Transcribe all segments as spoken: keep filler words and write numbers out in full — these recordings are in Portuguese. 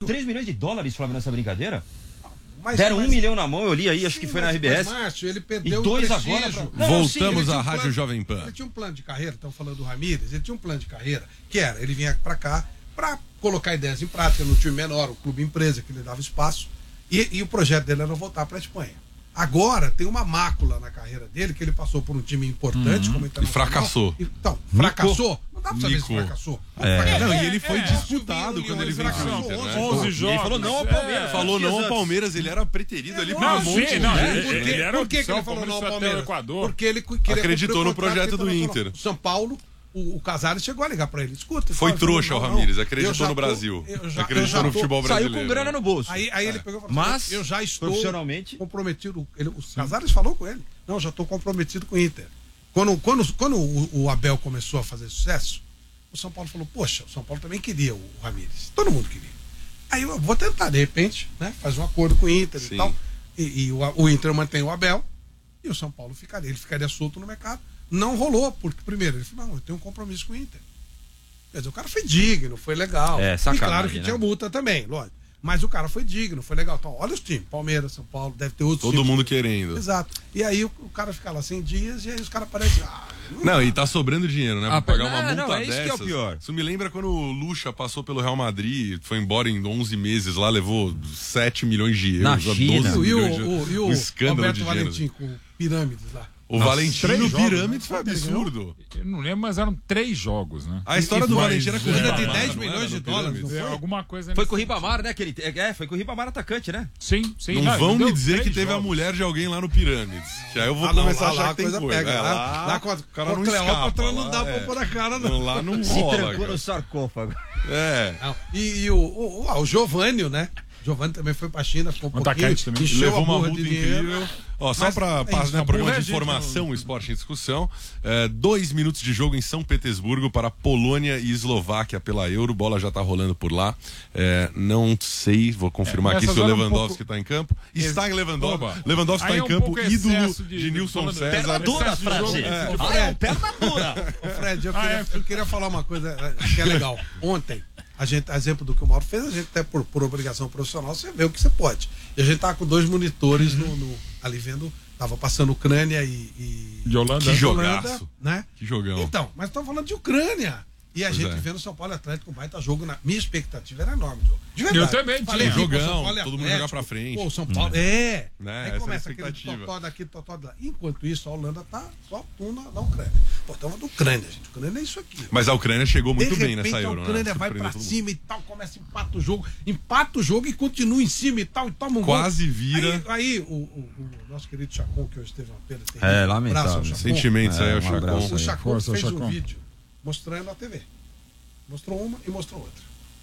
três milhões de dólares, Flávio, nessa brincadeira? Mas, Deram mas, um milhão na mão, eu li aí, acho sim, que foi mas, na R B S. Mas, Márcio, ele perdeu e dois o agora. Pra... Não, Voltamos sim, à um Rádio plano, Jovem Pan. Ele tinha um plano de carreira, estão falando do Ramírez, ele tinha um plano de carreira, que era, ele vinha pra cá pra colocar ideias em prática no time menor, o clube empresa, que lhe dava espaço, e, e o projeto dele era voltar pra Espanha. Agora, tem uma mácula na carreira dele, que ele passou por um time importante, uhum. como E fracassou. Então, fracassou. Não dá pra saber se fracassou. É. Não, e ele foi é, disputado é, quando ele veio pro Inter, né? onze jogos. Ele falou não ao Palmeiras. É. Falou não ao Palmeiras, ele era preterido ali por não, um monte sim, de não, gente. Ele, ele era por que, que ele falou não ao Palmeiras? Porque ele acreditou no projeto do Inter. São Paulo, o, o Casares chegou a ligar pra ele. Escuta. Foi fala, trouxa o Ramírez, acreditou no tô, Brasil. Já, acreditou no futebol brasileiro. Saiu com grana no bolso. Aí, aí é. ele pegou e falou, mas eu já estou profissionalmente comprometido. Ele, o Casares falou com ele. Não, já estou comprometido com o Inter. Quando, quando, quando o, o Abel começou a fazer sucesso, o São Paulo falou, poxa, o São Paulo também queria o Ramírez. Todo mundo queria. Aí eu vou tentar, de repente, né, fazer um acordo com o Inter Sim. e tal. E, e o, o Inter mantém o Abel e o São Paulo ficaria. Ele ficaria solto no mercado. Não rolou, porque primeiro ele falou, não, eu tenho um compromisso com o Inter. Quer dizer, o cara foi digno, foi legal. É, e claro que né? tinha multa também, lógico. Mas o cara foi digno, foi legal. Então, olha os times, Palmeiras, São Paulo, deve ter outros Todo times. mundo querendo. Exato. E aí o, o cara fica lá cem dias e aí os caras parecem... Ah, não, não, e tá sobrando dinheiro, né? Pra ah, pagar não, uma multa não, é dessas. Isso que é o pior. Isso me lembra quando o Lucha passou pelo Real Madrid, foi embora em onze meses lá, levou sete milhões de euros. Na China. doze e o, milhões de... o, e o um escândalo Roberto de Valentim com pirâmides lá. O Nossa, Valentino Pirâmides jogos, foi absurdo. Eu não lembro, mas eram três jogos, né? A história e, do Valentino era com é, de dez milhões de dólares. É, alguma coisa foi com o Ribamar, né? Que ele, é, foi com o Ribamar atacante, né? Sim, sim. Não, não vão me dizer que teve jogos. a mulher de alguém lá no Pirâmides. Que aí eu vou ah, começar não, a achar lá, que tem coisa coisa. Pega, é, lá, lá, lá com a, o cara não Cleópatra escapa. não dá lá, pra é. pôr a cara, não. não lá não Se rola. trancou cara. no sarcófago. É. Não. E, e o, o, o, o Giovânio, né? Giovânio também foi pra China, ficou um pouquinho, também. Levou uma multa multa incrível. Ó, só para é programa de informação, o Esporte em Discussão, é, dois minutos de jogo em São Petersburgo para Polônia e Eslováquia pela Euro, bola já tá rolando por lá, é, não sei, vou confirmar é, aqui se o Lewandowski um pouco... tá em campo, está em Lewandowski, Oba. Lewandowski está em campo, um ídolo de, de Nilson César. Perna dura, Fred. É. Ah, é, perna dura. Ô, Fred, eu, ah, queria, é. eu queria falar uma coisa que é legal. Ontem, a gente, exemplo do que o Mauro fez, a gente até por, por obrigação profissional, você vê o que você pode. E a gente tava com dois monitores no, no, ali vendo, tava passando Ucrânia e, e de Holanda. Que jogaço, né? Que jogão. Então, mas estamos falando de Ucrânia. E a pois gente é. vendo o São Paulo Atlético um baita jogo. Na... Minha expectativa era enorme. De verdade. Eu também tinha. Jogão, todo mundo jogar pra frente. Pô, São Paulo. É. Né? Aí Essa começa é aquele totó daqui, totó de lá. Enquanto isso, a Holanda tá só tuna na Ucrânia. Pô, estamos da Ucrânia, gente. A Ucrânia é isso aqui. Mas a Ucrânia chegou muito de bem repente, nessa Euro, a Ucrânia né? vai pra cima e tal, começa, empata o jogo. Empata o jogo e continua em cima e tal, e toma um Quase gol. vira. Aí, aí o, o, o nosso querido Chacon, que hoje teve uma perda terrível. É, lamentável. Sentimentos aí, o Chacon. O Chacon fez um vídeo mostrando a T V. Mostrou uma e mostrou outra.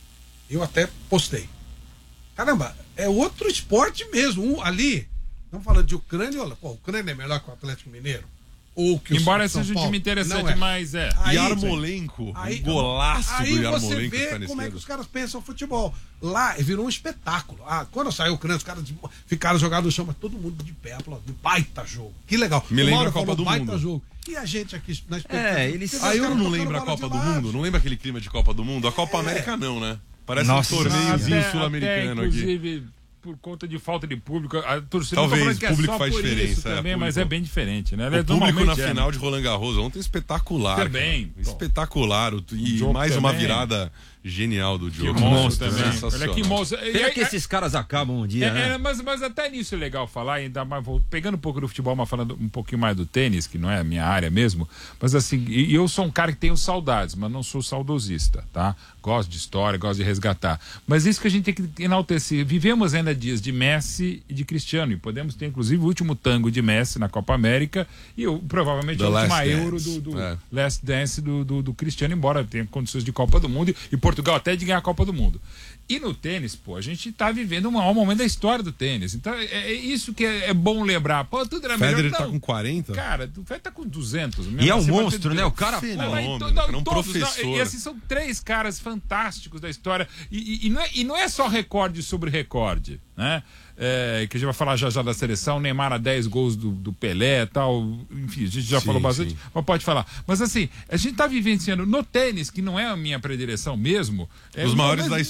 Eu até postei. Caramba, é outro esporte mesmo. Um, ali, estamos falando de Ucrânia, olha, pô, a Ucrânia é melhor que o Atlético Mineiro? Ou que Embora o São seja um Paulo? time interessante, é. mas é. Aí, Yarmolenko, aí, um golaço aí do Yarmolenko. Aí você vê tá como é dedo. que os caras pensam futebol. Lá virou um espetáculo. Ah, quando saiu o Ucrânia, os caras ficaram jogados no chão, mas todo mundo de pé, aplaudindo. Baita jogo. Que legal. Me lembra a Copa do baita Mundo. Jogo. E a gente aqui na expectativa. É, eles... Ah, eu não lembro a Copa do Mundo. Não lembro aquele clima de Copa do Mundo. A Copa é. América não, né? Parece Nossa, um torneiozinho até, sul-americano até, aqui. Inclusive, por conta de falta de público, a torcida Talvez, que o público é só faz por diferença. Isso também, é, mas é bem diferente, né? O público na é, final né? de Roland Garros ontem espetacular. Também. Cara. Espetacular. E mais uma virada genial do jogo. Que monstro também. Olha que monstro. Pena que esses caras acabam um dia, é, né? É, mas, mas até nisso é legal falar, ainda mais, vou, pegando um pouco do futebol, mas falando um pouquinho mais do tênis, que não é a minha área mesmo, mas assim, e eu sou um cara que tenho saudades, mas não sou saudosista, tá? Gosto de história, gosto de resgatar. Mas isso que a gente tem que enaltecer. Vivemos ainda dias de Messi e de Cristiano, e podemos ter, inclusive, o último tango de Messi na Copa América e o, provavelmente The a última Last Euro Dance. do, do é. Last Dance do, do, do Cristiano, embora tenha condições de Copa do Mundo, e Portugal até de ganhar a Copa do Mundo. E no tênis, pô, a gente tá vivendo um maior momento da história do tênis. Então é, é isso que é, é bom lembrar. Pô, tudo era Federer melhor. Federer tá com quarenta? Cara, o Federer tá com duzentos. E é um monstro, ter... né? O cara... Fenômeno, Pô, cara, um professor. E assim, são três caras fantásticos da história. E, e, e, não, é, e não é só recorde sobre recorde, né? É, que a gente vai falar já já da seleção, Neymar a dez gols do, do Pelé e tal, enfim, a gente já sim, falou bastante, sim. Mas pode falar. Mas assim, a gente tá vivenciando no tênis, que não é a minha predileção mesmo. Os é, maiores mas, da história da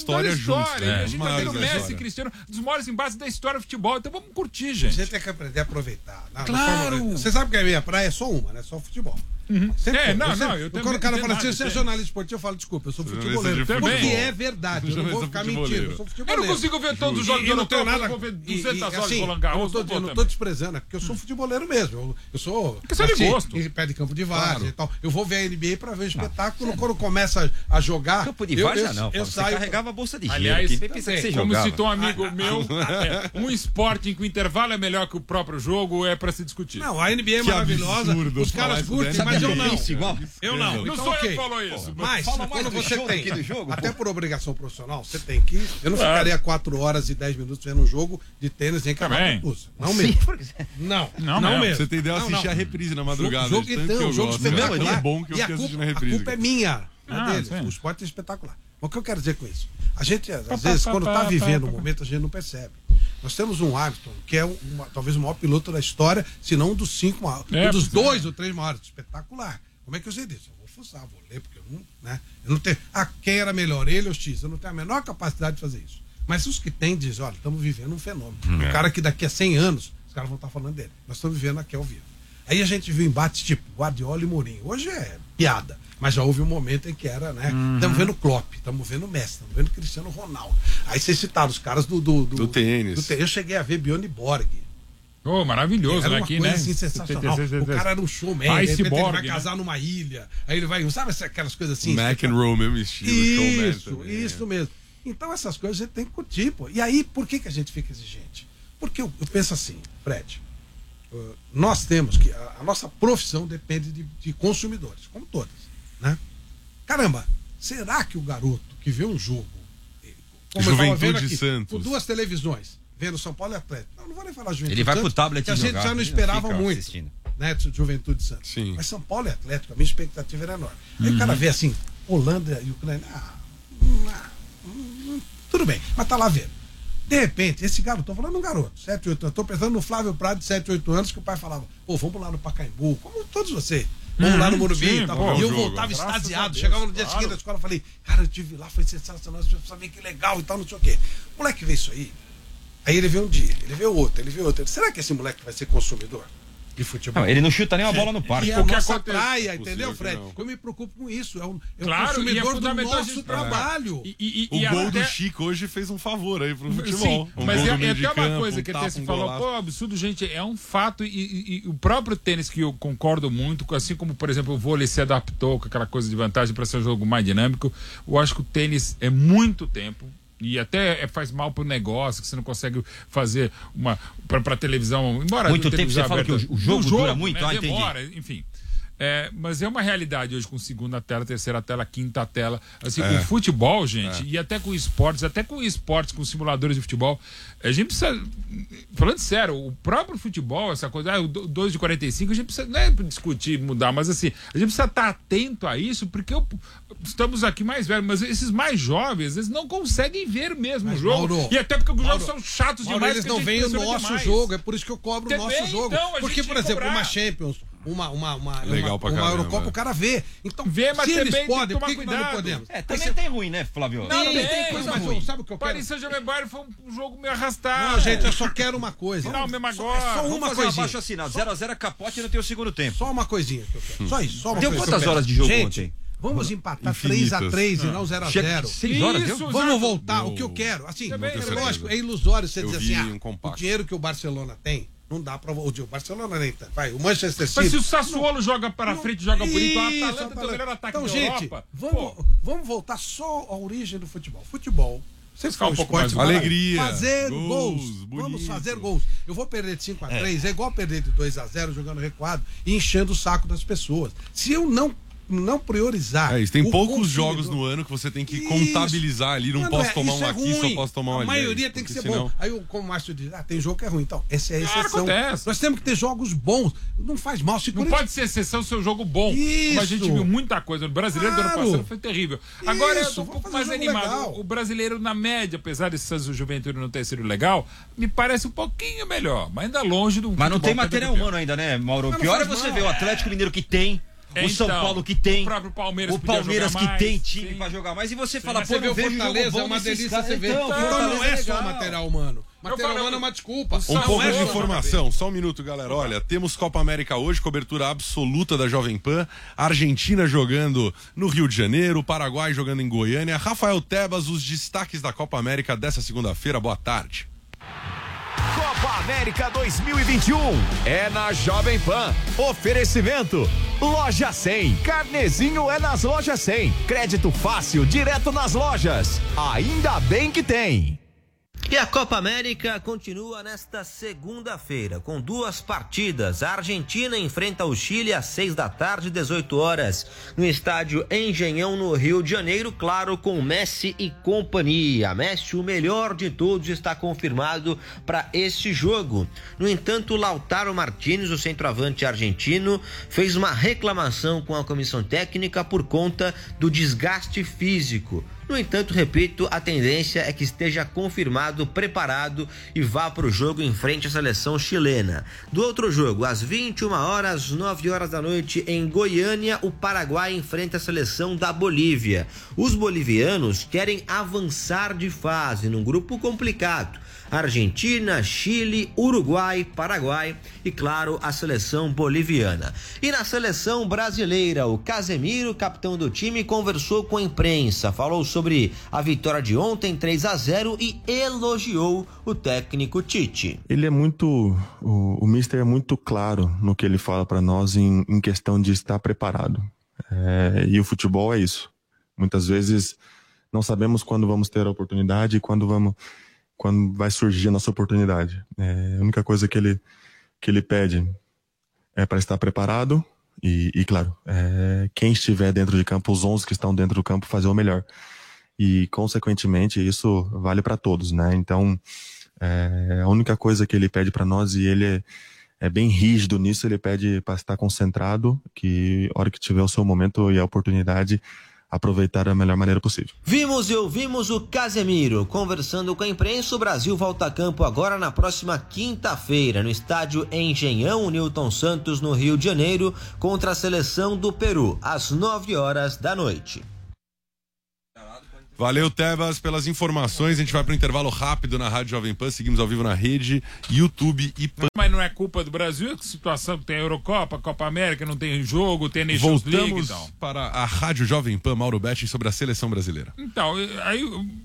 história. É, a gente tá vendo Messi, história. Cristiano, dos maiores embates da história do futebol. Então vamos curtir, gente. A gente tem que aprender a aproveitar. Na, Claro. Na você sabe que a minha praia é só uma, né? Só futebol. Uhum. Sempre É, foi. não, Eu sempre- não, eu eu também Quando o cara não fala entendo assim, você é nada, jornalista esportivo, eu falo, desculpa, eu sou Jornalista futeboleiro. de Porque futebol. é verdade, eu não vou Jornalista ficar futeboleiro. mentindo, eu sou Eu futeboleiro. não consigo ver todos os E- jogos e do não tenho Eurocopa, nada. eu vou ver e- duzentas e, horas assim, de Roland Garros. eu não tô, vou eu não também. tô desprezando, é porque eu sou futeboleiro mesmo. Eu, eu sou. Questão de gosto. Em pé de campo de várzea e tal. Eu vou ver a N B A pra ver o espetáculo. Quando começa a jogar. Campo de eu- várzea eu- não, Eu Paulo. Você saio. carregava a bolsa de gelo. Aliás, Quem pensa que você como jogava? citou um amigo meu, é, um esporte em que o intervalo é melhor que o próprio jogo é pra se discutir. Não, a N B A é Que maravilhosa. absurdo Os falar caras isso curtem, dentro mas da eu N B A. não. Isso igual? Eu não. Não Então, sou eu ok. que falou isso. Mas Fala mais quando do você show tem, aqui do jogo, até pô. por obrigação profissional, você tem que. Eu não ficaria quatro horas e dez minutos vendo um jogo de tênis em Também. Camacutuça. Não mesmo. não, Não não, mesmo. mesmo. Você tem ideia, eu Não, assisti não. a reprise na madrugada. Jogo, de tanto então, que eu jogo gosto. espetacular. É tão bom que eu E a fiquei assistindo culpa, a reprise. a culpa é minha, não Ah, é deles. sim. O esporte é espetacular. Mas o que eu quero dizer com isso? A gente, às Pá, vezes, pá, quando pá, está pá, vivendo pá, um pá. momento, a gente não percebe. Nós temos um Hamilton, que é uma, talvez o maior piloto da história, se não um dos cinco maiores, É, um dos pois é. dois ou três maiores. Espetacular. Como é que eu sei disso? Eu vou fuçar, vou ler, porque eu não, né? Eu não tenho. Ah, quem era melhor, ele ou X? Eu não tenho a menor capacidade de fazer isso. Mas os que têm dizem, olha, estamos vivendo um fenômeno. Um cara que daqui a cem anos, os caras vão estar falando dele. Nós estamos vivendo aqui ao vivo. Aí a gente viu embates tipo Guardiola e Mourinho. Hoje é piada. Mas já houve um momento em que era, né? Estamos vendo Klopp, estamos vendo Messi, estamos vendo Cristiano Ronaldo. Aí vocês citaram os caras do, do, do, Do tênis. do tênis. Eu cheguei a ver Bjorn Borg. Oh, maravilhoso, Era né? uma Aqui, coisa né? assim sensacional. O cara era um showman. Ah, De repente ele Cyborg, vai né? casar numa ilha. Aí ele vai, sabe aquelas coisas assim? McEnroe, mesmo estilo, showman Isso, também. isso mesmo. Então essas coisas a gente tem que curtir, pô. E aí, por que, que a gente fica exigente? Porque eu, eu penso assim, Fred, uh, nós temos que. A, a nossa profissão depende de, de consumidores, como todas. Né? Caramba, será que o garoto que vê um jogo. eh, Como eu tava Juventude vendo aqui, Santos. por duas televisões, vendo São Paulo e Atlético. Não, não vou nem falar Juventude Ele vai pro Santos, tablet que a gente jogar, já não ele esperava fica muito. assistindo. Né, de Juventude Santos. Sim. Mas São Paulo e Atlético, a minha expectativa era enorme. Aí o cara vê assim, Holanda e Ucrânia. Ah, hum, ah, hum, tudo bem, mas tá lá vendo. De repente, esse garoto, tô falando um garoto, sete, oito anos, tô pensando no Flávio Prado de sete, oito anos, que o pai falava, pô, vamos lá no Pacaembu, como todos vocês. Vamos Uhum, lá no Morumbi sim, e tal. pô, E eu jogo. voltava Graças a extasiado. Deus, Chegava no dia claro. seguinte da escola e falei, cara, eu estive lá, foi sensacional, você precisa ver que legal e tal, não sei o quê. O moleque vê isso aí. Aí ele vê um dia, ele vê outro, ele vê outro. Ele, será que esse moleque vai ser consumidor de futebol? Não, ele não chuta nem uma bola no parque. E é a O que nossa acontece- praia, Possível entendeu, que Fred? não. Eu me preocupo com isso. É um, é um Claro, e é consumidor do fundamental a nosso gente- trabalho. E, e, O e gol até... do Chico hoje fez um favor aí pro futebol. Sim, Um mas gol é, do meio é de até uma campo, coisa um que tapa, até se um falou, golaço. pô, absurdo, gente, é um fato e, e- e o próprio tênis que eu concordo muito, assim como, por exemplo, o vôlei se adaptou com aquela coisa de vantagem para ser um jogo mais dinâmico, eu acho que o tênis é muito tempo. E até é, faz mal pro negócio, que você não consegue fazer uma. pra, pra televisão. Embora Muito a tempo televisão você fala que aberta- o jogo no dura muito? né, Ah, entendi. demora, enfim. É, mas é uma realidade hoje com segunda tela, terceira tela, quinta tela. Assim, É. o futebol, gente, e até com esportes, até com esportes, com simuladores de futebol, a gente precisa. Falando sério, o próprio futebol, essa coisa, ah, o dois de quarenta e cinco, a gente precisa. Não é discutir, mudar, mas assim, a gente precisa estar atento a isso, porque eu, estamos aqui mais velhos, mas esses mais jovens, às vezes não conseguem ver mesmo Mas, o jogo. Mauro, e até porque os Mauro, jogos são chatos Mauro, demais. eles que a não gente veem o pressiona nosso demais. jogo, é por isso que eu cobro o Também, nosso jogo. então, a Porque, gente por tem que exemplo, cobrar. uma Champions, uma, uma, uma, Legal uma, pra uma caramba. Eurocopa, o cara vê. Então, Vê, mas se também eles tem que podem, tomar por que, que nós não cuidado. podemos? É, também tem ruim, né, Flávio? Não, Tem, tem, tem coisa mas ruim. o Sabe o que eu quero? Paris Saint-Germain foi um jogo meio arrastado. Não, gente, eu só quero uma coisa. Não, mesmo Só- agora. é só Vamos uma fazer um coisinha. abaixo assinado. zero a zero é capote e não tem o segundo tempo. Só uma coisinha que eu quero. Só isso, só uma Deu coisa. quantas que eu horas quero. de jogo Gente, ontem? vamos empatar Infinitas. três a três e não zero a Chega zero. de seis horas, Isso, deu? exato. Vamos voltar, Não. o que eu quero. Assim, Também, é também. lógico, é ilusório você Eu dizer vi assim, um ah, compacto. o dinheiro que o Barcelona tem, não dá pra... O o Barcelona nem tá. Vai, o Manchester City... Mas se o Sassuolo joga para frente, joga bonito, o Isso, Atalanta tem o Atalanta. melhor ataque Então, da gente, Europa. vamos, Pô, vamos voltar só à origem do futebol. Futebol. Você Ficar um pouco mais- Alegria, Fazer gols, gols. bonito. Vamos fazer gols. Eu vou perder de cinco a três, é. é igual perder de dois a zero jogando recuado e enchendo o saco das pessoas. Se eu não não priorizar. É isso, tem o poucos consumidor- jogos no ano que você tem que Isso. contabilizar ali. Não Mas posso é- tomar isso um é aqui, só ruim. posso tomar um A ali. maioria tem que ser porque senão- bom. Aí, eu, como o Márcio diz, ah, tem jogo que é ruim. Então, essa é a Claro, exceção. acontece. Nós temos que ter jogos bons. Não faz mal. Se Não Corinthians- pode ser exceção seu jogo bom. Isso. Como a gente viu muita coisa. O brasileiro do ano Claro. passado foi terrível. Agora eu Isso, tô um vamos pouco fazer mais jogo animado. legal. O brasileiro, na média, apesar desse Santos Juventude não ter sido legal, me parece um pouquinho melhor. Mas ainda longe do. Mas não futebol tem que é material campeão. humano ainda, né, Mauro? Mas não Pior é faz você mal. ver o Atlético Mineiro que tem, o São então, Paulo que tem, o próprio Palmeiras, o Palmeiras que mais, tem time sim. pra jogar mais, e você Sim, fala, mas pô, você não vê o vejo Fortaleza, jogo bom é uma desses delícia caras. você ver. Então, Então não é só legal. material humano. Material falo, humano é uma desculpa. Um pouco de é informação, só um minuto, galera. Olha, temos Copa América hoje, cobertura absoluta da Jovem Pan. Argentina jogando no Rio de Janeiro, Paraguai jogando em Goiânia. Rafael Tebas, os destaques da Copa América dessa segunda-feira. Boa tarde. Copa América dois mil e vinte e um é na Jovem Pan. Oferecimento Loja cem. Carnezinho é nas Lojas cem. Crédito fácil direto nas lojas. Ainda bem que tem. E a Copa América continua nesta segunda-feira, com duas partidas. A Argentina enfrenta o Chile às seis da tarde, dezoito horas, no estádio Engenhão, no Rio de Janeiro, claro, com Messi e companhia. Messi, o melhor de todos, está confirmado para este jogo. No entanto, Lautaro Martínez, o centroavante argentino, fez uma reclamação com a comissão técnica por conta do desgaste físico. No entanto, repito, a tendência é que esteja confirmado, preparado e vá para o jogo em frente à seleção chilena. Do outro jogo, às vinte e uma horas, nove horas da noite, em Goiânia, o Paraguai enfrenta a seleção da Bolívia. Os bolivianos querem avançar de fase num grupo complicado. Argentina, Chile, Uruguai, Paraguai e, claro, a seleção boliviana. E na seleção brasileira, o Casemiro, capitão do time, conversou com a imprensa, falou sobre a vitória de ontem, três a zero, e elogiou o técnico Tite. Ele é muito, o, o mister é muito claro no que ele fala para nós em, em questão de estar preparado. É, e o futebol é isso. Muitas vezes não sabemos quando vamos ter a oportunidade e quando vamos... quando vai surgir a nossa oportunidade. É, a única coisa que ele, que ele pede é para estar preparado e, e claro, é, quem estiver dentro de campo, os onze que estão dentro do campo, fazer o melhor. E, consequentemente, isso vale para todos, né? Então, é, a única coisa que ele pede para nós, e ele é, é bem rígido nisso, ele pede para estar concentrado, que a hora que tiver o seu momento e a oportunidade, aproveitar da melhor maneira possível. Vimos e ouvimos o Casemiro conversando com a imprensa. O Brasil volta a campo agora na próxima quinta-feira, no estádio Engenhão, Newton Santos, no Rio de Janeiro, contra a seleção do Peru, às nove horas da noite. Valeu, Tebas, pelas informações. A gente vai para o intervalo rápido na Rádio Jovem Pan. Seguimos ao vivo na rede, YouTube e Pan. Mas não é culpa do Brasil, é que situação que tem a Eurocopa, Copa América, não tem jogo, tem Nations League. Voltamos então. para a Rádio Jovem Pan, Mauro Betting, sobre a seleção brasileira. Então, aí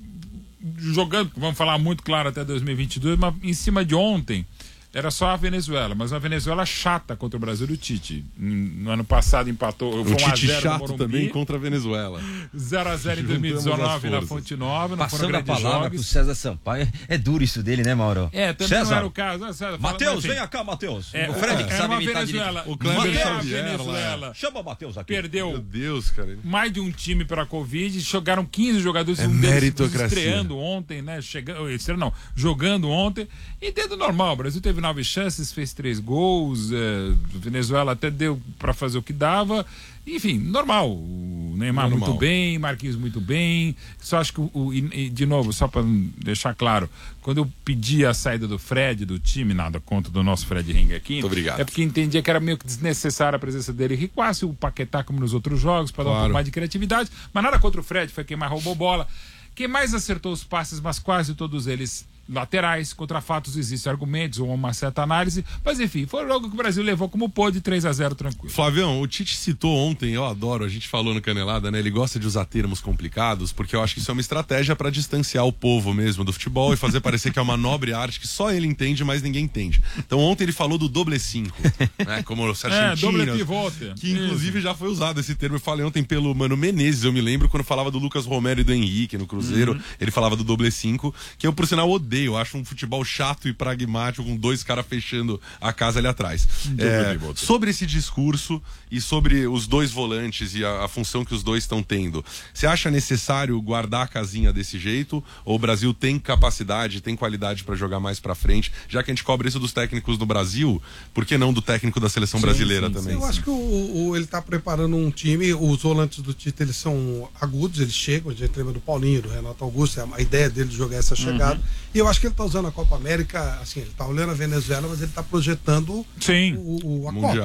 jogando, vamos falar muito claro até dois mil e vinte e dois, mas em cima de ontem era só a Venezuela, mas uma Venezuela chata contra o Brasil do Tite. No ano passado empatou. O Tite chato também contra a Venezuela. zero a zero em dois mil e dezenove na Fonte Nova. Passando a palavra pro César Sampaio. É duro isso dele, né, Mauro? É, também César. não era o caso. Né, César? Matheus, venha cá, Matheus. É, o Fred, é, que era sabe uma imitar Venezuela. O Kleber Uma Xavier, Venezuela. lá. Chama o Matheus aqui. Perdeu. Meu Deus, cara. Mais de um time para a Covid, jogaram quinze jogadores, É um deles meritocracia. estreando ontem, né? Chegando, estreando, não, jogando ontem. E dentro normal, o Brasil teve nove chances, fez três gols, é, Venezuela até deu para fazer o que dava. Enfim, normal. O Neymar normal. muito bem, Marquinhos muito bem. Só acho que, o, o, e, de novo, só para deixar claro, quando eu pedi a saída do Fred do time, nada contra do nosso Fred Ring aqui, Muito obrigado. é porque entendia que era meio que desnecessária a presença dele. Recuasse o Paquetá como nos outros jogos, para dar um Claro. pouco mais de criatividade. Mas nada contra o Fred, foi quem mais roubou bola. Quem mais acertou os passes, mas quase todos eles laterais. Contra fatos existem argumentos ou uma certa análise, mas enfim, foi o jogo que o Brasil levou como pôde, três a zero tranquilo. Flavião, o Tite citou ontem, eu adoro, a gente falou no Canelada, né? Ele gosta de usar termos complicados, porque eu acho que isso é uma estratégia para distanciar o povo mesmo do futebol e fazer parecer que é uma nobre arte que só ele entende, mas ninguém entende. Então ontem ele falou do doble cinco, né? Como o É, doble Sargentino, pivote. que inclusive já foi usado esse termo. Eu falei ontem pelo Mano Menezes, eu me lembro quando falava do Lucas Romero e do Henrique no Cruzeiro, uhum. Ele falava do doble cinco, que eu por sinal odeio, eu acho um futebol chato e pragmático, com dois caras fechando a casa ali atrás. É, sobre esse discurso e sobre os dois volantes e a, a função que os dois estão tendo, você acha necessário guardar a casinha desse jeito? Ou o Brasil tem capacidade, tem qualidade para jogar mais para frente? Já que a gente cobra isso dos técnicos do Brasil, por que não do técnico da seleção sim, brasileira sim, também? Eu acho que o, o, ele está preparando um time, os volantes do Tite, eles são agudos, eles chegam, a gente lembra do Paulinho, do Renato Augusto, a ideia dele de jogar essa chegada. Uhum. E eu acho que ele está usando a Copa América, assim, ele está olhando a Venezuela, mas ele está projetando sim. o, o, a Mundial. Copa.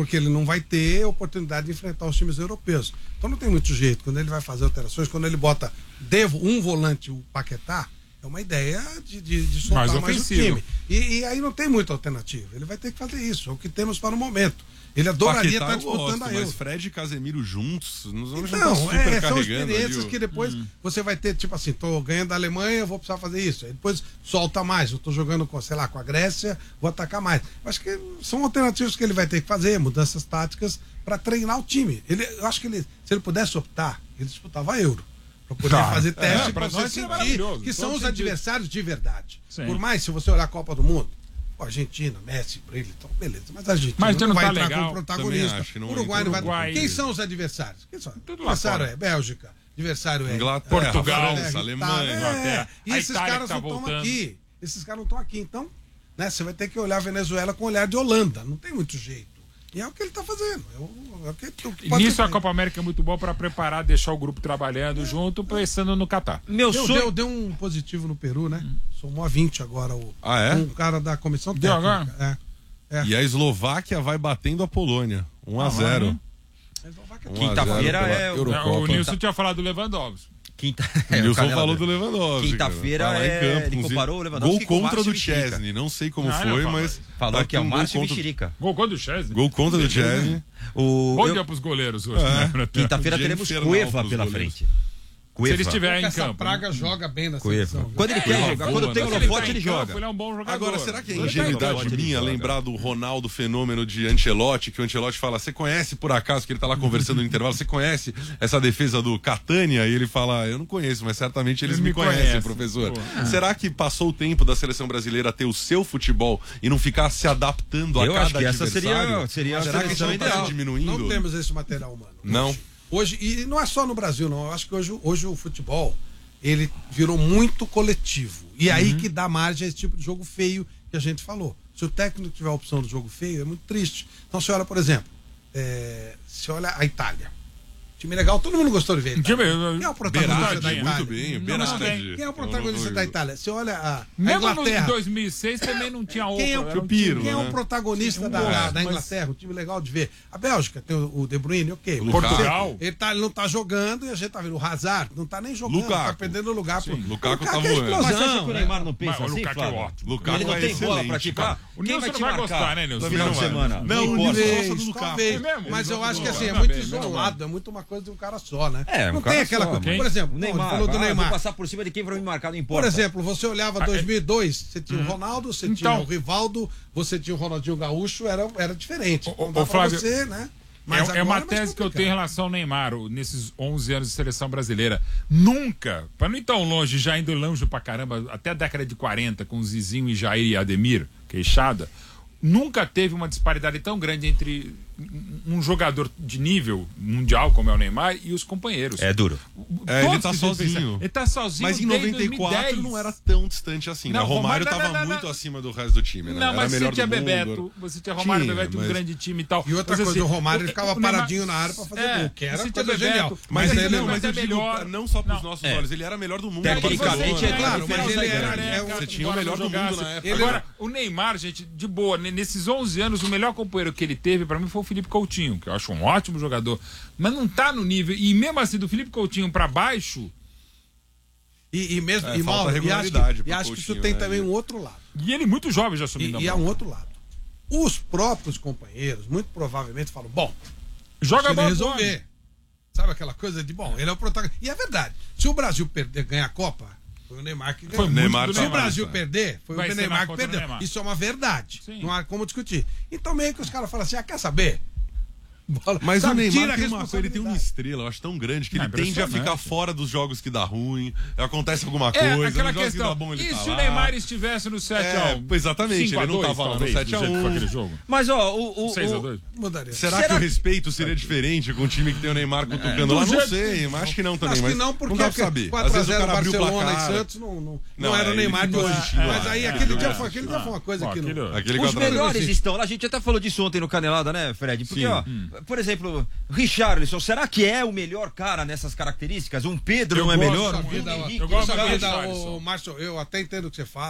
Porque ele não vai ter oportunidade de enfrentar os times europeus. Então não tem muito jeito. Quando ele vai fazer alterações, quando ele bota devo um volante, o Paquetá, é uma ideia de, de, de soltar mais, mais o time. E, e aí não tem muita alternativa. Ele vai ter que fazer isso. É o que temos para o momento. Ele adoraria estar disputando gosto, a Euro. Mas Fred e Casemiro juntos, nós vamos então, super é, são experiências ali, que depois hum. você vai ter, tipo assim, tô ganhando da Alemanha, eu vou precisar fazer isso. Aí depois solta mais, eu tô jogando com, sei lá, com a Grécia, vou atacar mais. Eu acho que são alternativas que ele vai ter que fazer, mudanças táticas para treinar o time. Ele, eu acho que ele, se ele pudesse optar, ele disputava a Euro. Pra poder tá. fazer teste, é, pra você sentir que são os adversários de verdade. Sim. Por mais, se você olhar a Copa do Mundo, Argentina, Messi, Brilho, então beleza. Mas a Argentina mas não, não vai tá entrar legal. como protagonista. Acho, não Uruguai não vai. Uruguai. Quem são os adversários? Quem são? Tudo adversário é Bélgica, adversário é Inglaterra, Portugal, França, Alemanha, é, Inglaterra. E esses caras tá não estão aqui. Esses caras não estão aqui. Então, né, você vai ter que olhar a Venezuela com o olhar de Holanda. Não tem muito jeito. E é o que ele está fazendo. É o, é o que, o que Nisso a Copa América é muito bom para preparar, deixar o grupo trabalhando é. junto, pensando no Catar. Meu deu, sonho... deu, deu um positivo no Peru, né? Hum. Somou a vinte agora o ah, é? um cara da comissão deu técnica. Agora? É. É. E a Eslováquia vai batendo a Polônia. um a zero. Quinta-feira é o, o Nilson tinha falado do Lewandowski. Quinta... O Nilson falou do Lewandowski. Quinta-feira é... ele comparou o Lewandowski gol contra com o do Chesney. Não sei como não, foi, não, mas... Falou tá que é o Márcio contra... Mexerica. Gol contra o Chesney. Gol contra do Chesney. O... Bom eu... dia pros goleiros hoje. É. Né? Quinta-feira teremos Cueva pela goleiros. frente. Cueva. Se ele estiver em campo. Praga joga bem na Cueva. seleção. Quando ele quer é, jogar, quando tem o holofote, ele, ele joga. Ele é um bom jogador. Agora, será que é ingenuidade minha lembrar do Ronaldo fenômeno de Ancelotti, que o Ancelotti fala, você conhece por acaso, que ele tá lá conversando no intervalo, você conhece essa defesa do Catania? E ele fala, eu não conheço, mas certamente eles, eles me, me conhecem, conhecem, professor. Pô. Será que passou o tempo da seleção brasileira ter o seu futebol e não ficar se adaptando a eu cada acho que adversário? Essa seria, seria a seleção ideal. Diminuindo? Não temos esse material humano. Não. Hoje, e não é só no Brasil, não. Eu acho que hoje, hoje o futebol ele virou muito coletivo. E uhum. aí que dá margem a esse tipo de jogo feio que a gente falou. Se o técnico tiver a opção do jogo feio, é muito triste. Então, você olha, por exemplo, é, você olha a Itália. Time legal, todo mundo gostou de ver. Quem é o protagonista Berardi, da Itália? Muito bem, Berardi. Quem é o protagonista da Itália? Você olha a, a Mesmo Inglaterra. Em dois mil e seis também não tinha outro. Quem é o, um Pirlo, quem é o protagonista da, gosto, da Inglaterra? Mas... Um time legal de ver. A Bélgica tem o, o De Bruyne, ok. O Portugal. Ele, tá, ele não tá jogando e a gente tá vendo. O Hazard não tá nem jogando, Lukaku. tá perdendo o lugar. Pro... Lukaku tá voando. Mas você acha que o Neymar não pensa assim, Flávio? Lukaku ele não é tem bola excelente, pra ativar? O Nilson não vai gostar, né, Nilson? No final de semana. Não, o Nilson gosta do Lukaku. Mas eu acho que assim, é muito isolado, é muito uma coisa de um cara só, né? É, não um tem aquela coisa. Quem? Por exemplo, o Neymar, falou do ah, Neymar. Vou passar por cima de quem vai me marcar, não importa. Por exemplo, você olhava dois mil e dois, você tinha hum. o Ronaldo, você então, tinha o Rivaldo, você tinha o Ronaldinho Gaúcho, era, era diferente. O, o, o Flávio, você, né? Mas é, é uma é tese que eu tenho em relação ao Neymar, nesses onze anos de seleção brasileira. Nunca, para não ir tão longe, já indo longe pra caramba, até a década de quarenta, com Zizinho e Jair e Ademir, Queixada, nunca teve uma disparidade tão grande entre um jogador de nível mundial como é o Neymar e os companheiros. É duro. É, ele tá sozinho. Ele tá sozinho. Mas em noventa e quatro não era tão distante assim, não, né? O Romário estava não, não, muito não, acima do resto do time, né? Não, mas era você tinha Bebeto, você tinha Romário, tinha, Bebeto, mas... um grande time e tal. E outra mas, coisa, assim, o Romário o, ficava o paradinho Neymar, na área pra fazer é, gol, que era coisa Bebeto, genial. Mas, mas ele não, mas é melhor, não só pros nossos olhos, ele era melhor do mundo. Tecnicamente é claro, mas ele era... Você tinha o melhor do mundo na época. Agora, o Neymar, gente, de boa, nesses onze anos, o melhor companheiro que ele teve, pra mim, foi o Felipe Coutinho, que eu acho um ótimo jogador, mas não tá no nível, e mesmo assim do Felipe Coutinho pra baixo, e, e mesmo é, e mal, e acho que, e acho que isso tem né, também um outro lado, e ele muito jovem já assumindo e, e é um outro lado, os próprios companheiros muito provavelmente falam, bom, joga bola resolver, sabe aquela coisa de, bom, ele é o protagonista, e é verdade, se o Brasil perder, ganhar a Copa, foi o Neymar que ganhou. Neymar Se Neymar, o Brasil tá. perder, foi Vai o Neymar que perdeu. Neymar. Isso é uma verdade. Sim. Não há como discutir. Então meio que os caras falam assim, ah, quer saber? Bola. Mas sabe, o Neymar tem uma, ele tem uma estrela, eu acho tão grande, que não, ele tende a ficar fora dos jogos que dá ruim, acontece alguma é, coisa, aquela nos questão, que dá bom ele e tá se lá. o Neymar estivesse no sete a um? É, exatamente, ele não tava lá no sete a um. Jogo. Mas ó, o... o, seis a dois. Mudaria. Será, Será que o respeito seria diferente com um time que tem o Neymar cutucando é, lá? Não sei, mas acho que não também. Acho mas que não, porque não dá pra saber. Às vezes o cara abriu o placar. E Santos não, não, não era o Neymar de hoje. Mas aí aquele dia foi uma coisa que não... Os melhores estão lá, a gente até falou disso ontem no Canelada, né, Fred? Porque, ó, por exemplo, Richarlison, será que é o melhor cara nessas características? Um Pedro não é melhor? Eu gosto da vida, o Márcio, eu até entendo o que você fala,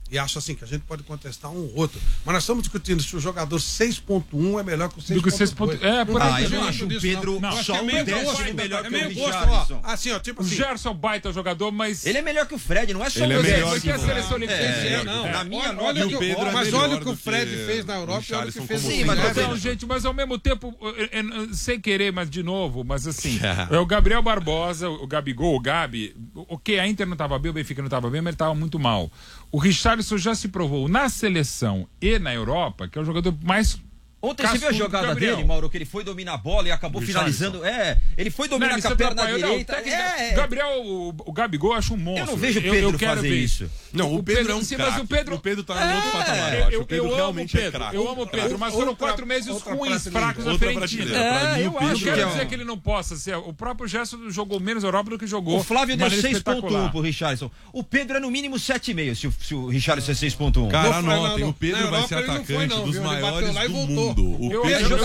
E acho assim que a gente pode contestar um ou outro. Mas nós estamos discutindo se o jogador seis ponto um é melhor que o seis ponto dois. É, por ah, aí. eu não acho o Pedro não. só um décimo melhor é que o Richarlison. Assim, ó, tipo o assim. Gerson é um baita jogador, mas... Ele é melhor que o Fred, não é só ele um é melhor porque que a seleção ele é, fez. é, não, na minha olha, olha o Pedro é mas melhor olha o que o do Fred que fez na Europa e olha o que fez no Sim, mas Brasil. Não, gente, mas ao mesmo tempo, sem querer, mas de novo, mas assim, é o Gabriel Barbosa, o Gabigol, o Gabi, ok, a Inter não estava bem, o Benfica não estava bem, mas ele estava muito mal. O Richarlison já se provou na seleção e na Europa, que é o jogador mais... Ontem você viu a jogada dele, Mauro, que ele foi dominar a bola e acabou finalizando. É, ele foi dominar com a perna direita. É, é. Gabriel, o, o Gabigol, eu acho um monstro. Eu não vejo o Pedro eu, eu quero fazer ver isso. Não, o Pedro, Pedro é um sim, craque. Mas o Pedro, o Pedro tá é, no outro patamar, eu, eu acho. O Pedro eu realmente amo o Pedro, é craque. eu amo o Pedro, mas foram quatro meses ruins, fracos na frente. É, eu acho, quero dizer que ele não possa ser. O próprio Gerson jogou menos Europa do que jogou. O Flávio deu seis ponto um pro Richarlison. O Pedro é no mínimo sete vírgula cinco se o Richarlison é seis ponto um. Cara, anotem, o Pedro vai ser atacante dos maiores do mundo. O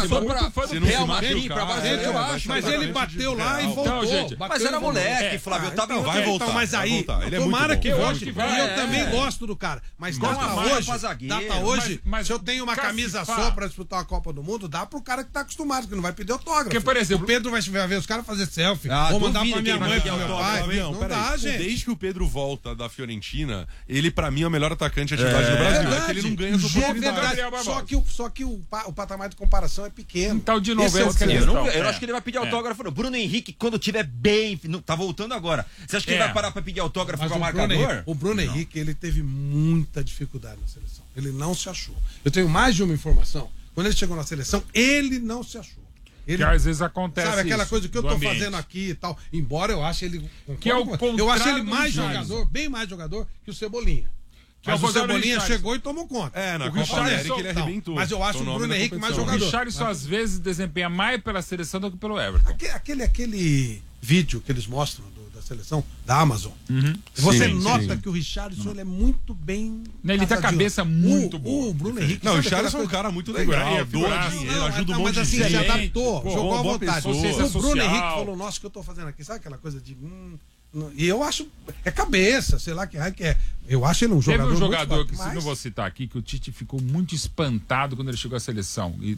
Pedro Você não Real Madrid, pra Madrid, eu acho. Mas ele bateu lá e voltou. Não, gente, mas era moleque, é, Flávio. Eu tava então, vai voltar. Mas aí, tomara que volte. E eu também gosto do cara. Mas data hoje, data hoje, se eu tenho uma camisa só pra disputar a Copa do Mundo, dá pro cara que tá acostumado, que não vai pedir autógrafo. Porque, por exemplo, o Pedro vai ver os caras fazer selfie. Ah, vou mandar pra minha mãe, pro meu pai. Não dá, gente. Desde que o Pedro volta da Fiorentina, ele pra mim é o melhor atacante de atividade do Brasil. É que ele não ganha essa oportunidade. Só que, só que o, o patamar de comparação é pequeno. Então, de novo, é eu, eu, não, eu não acho que ele vai pedir autógrafo, não. Bruno Henrique, quando tiver bem, não, tá voltando agora. Você acha que é. ele vai parar pra pedir autógrafo pra marcador? Henrique, o Bruno não. Henrique, ele teve muita dificuldade na seleção. Ele não se achou. Eu tenho mais de uma informação. Quando ele chegou na seleção, ele não se achou. Ele, que às vezes acontece. Sabe aquela isso, coisa que eu tô ambiente. fazendo aqui e tal. Embora eu ache ele. Que é o eu acho ele mais jogador, bem mais jogador que o Cebolinha. Que mas o Cebolinha chegou e tomou conta. É, na o Copa América ele arrebentou. Mas eu acho o Bruno Henrique mais jogador. O Richarlison às vezes desempenha mais pela seleção do que pelo Everton. Aquele, aquele, aquele vídeo que eles mostram do, da seleção, da Amazon, uhum. você sim, nota sim. que o Richarlison ele é muito bem... Ele tem a cabeça muito o, boa. O Bruno Henrique... Não, o Richarlison é um cara muito legal, doa dinheiro, ajuda um monte de gente. Mas assim, se adaptou, Pô, jogou à vontade. Pessoa. O Bruno Henrique falou, nossa, o que eu tô fazendo aqui? Sabe aquela coisa de... Hum, e eu acho, é cabeça, sei lá que raio que é. Eu acho ele um jogador. Teve um jogador muito que, forte, mas... não vou citar aqui, que o Tite ficou muito espantado quando ele chegou à seleção. E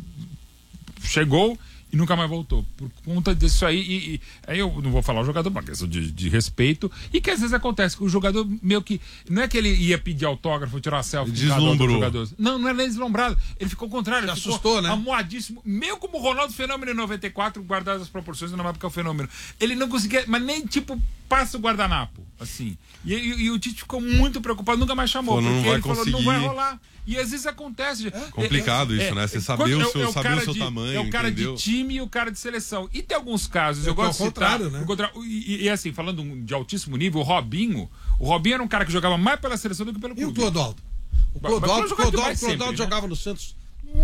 chegou e nunca mais voltou. Por conta disso aí, e, e, aí eu não vou falar o jogador, uma questão de, de respeito, e que às vezes acontece, que o jogador meio que, não é que ele ia pedir autógrafo, tirar selfie de cada outro jogador. Não, não era nem deslumbrado. Ele ficou ao contrário, ele ficou assustou, né? amuadíssimo, meio como o Ronaldo Fenômeno em noventa e quatro, guardadas as proporções, não é porque é o Fenômeno. Ele não conseguia, mas nem tipo, passa o guardanapo, assim. E, e, e o Tite ficou muito preocupado, nunca mais chamou, Pô, porque vai ele conseguir. falou, não vai rolar. E às vezes acontece. É complicado isso, é, né? Você saber o seu, é o saber o seu de, tamanho. É o cara entendeu? de time e o cara de seleção. E tem alguns casos, eu, eu gosto de citar. Né? E, e assim, falando de altíssimo nível, o Robinho. O Robinho era um cara que jogava mais pela seleção do que pelo clube. E o Clodoaldo? O Clodoaldo, o Clodoaldo, Clodoaldo jogava no Santos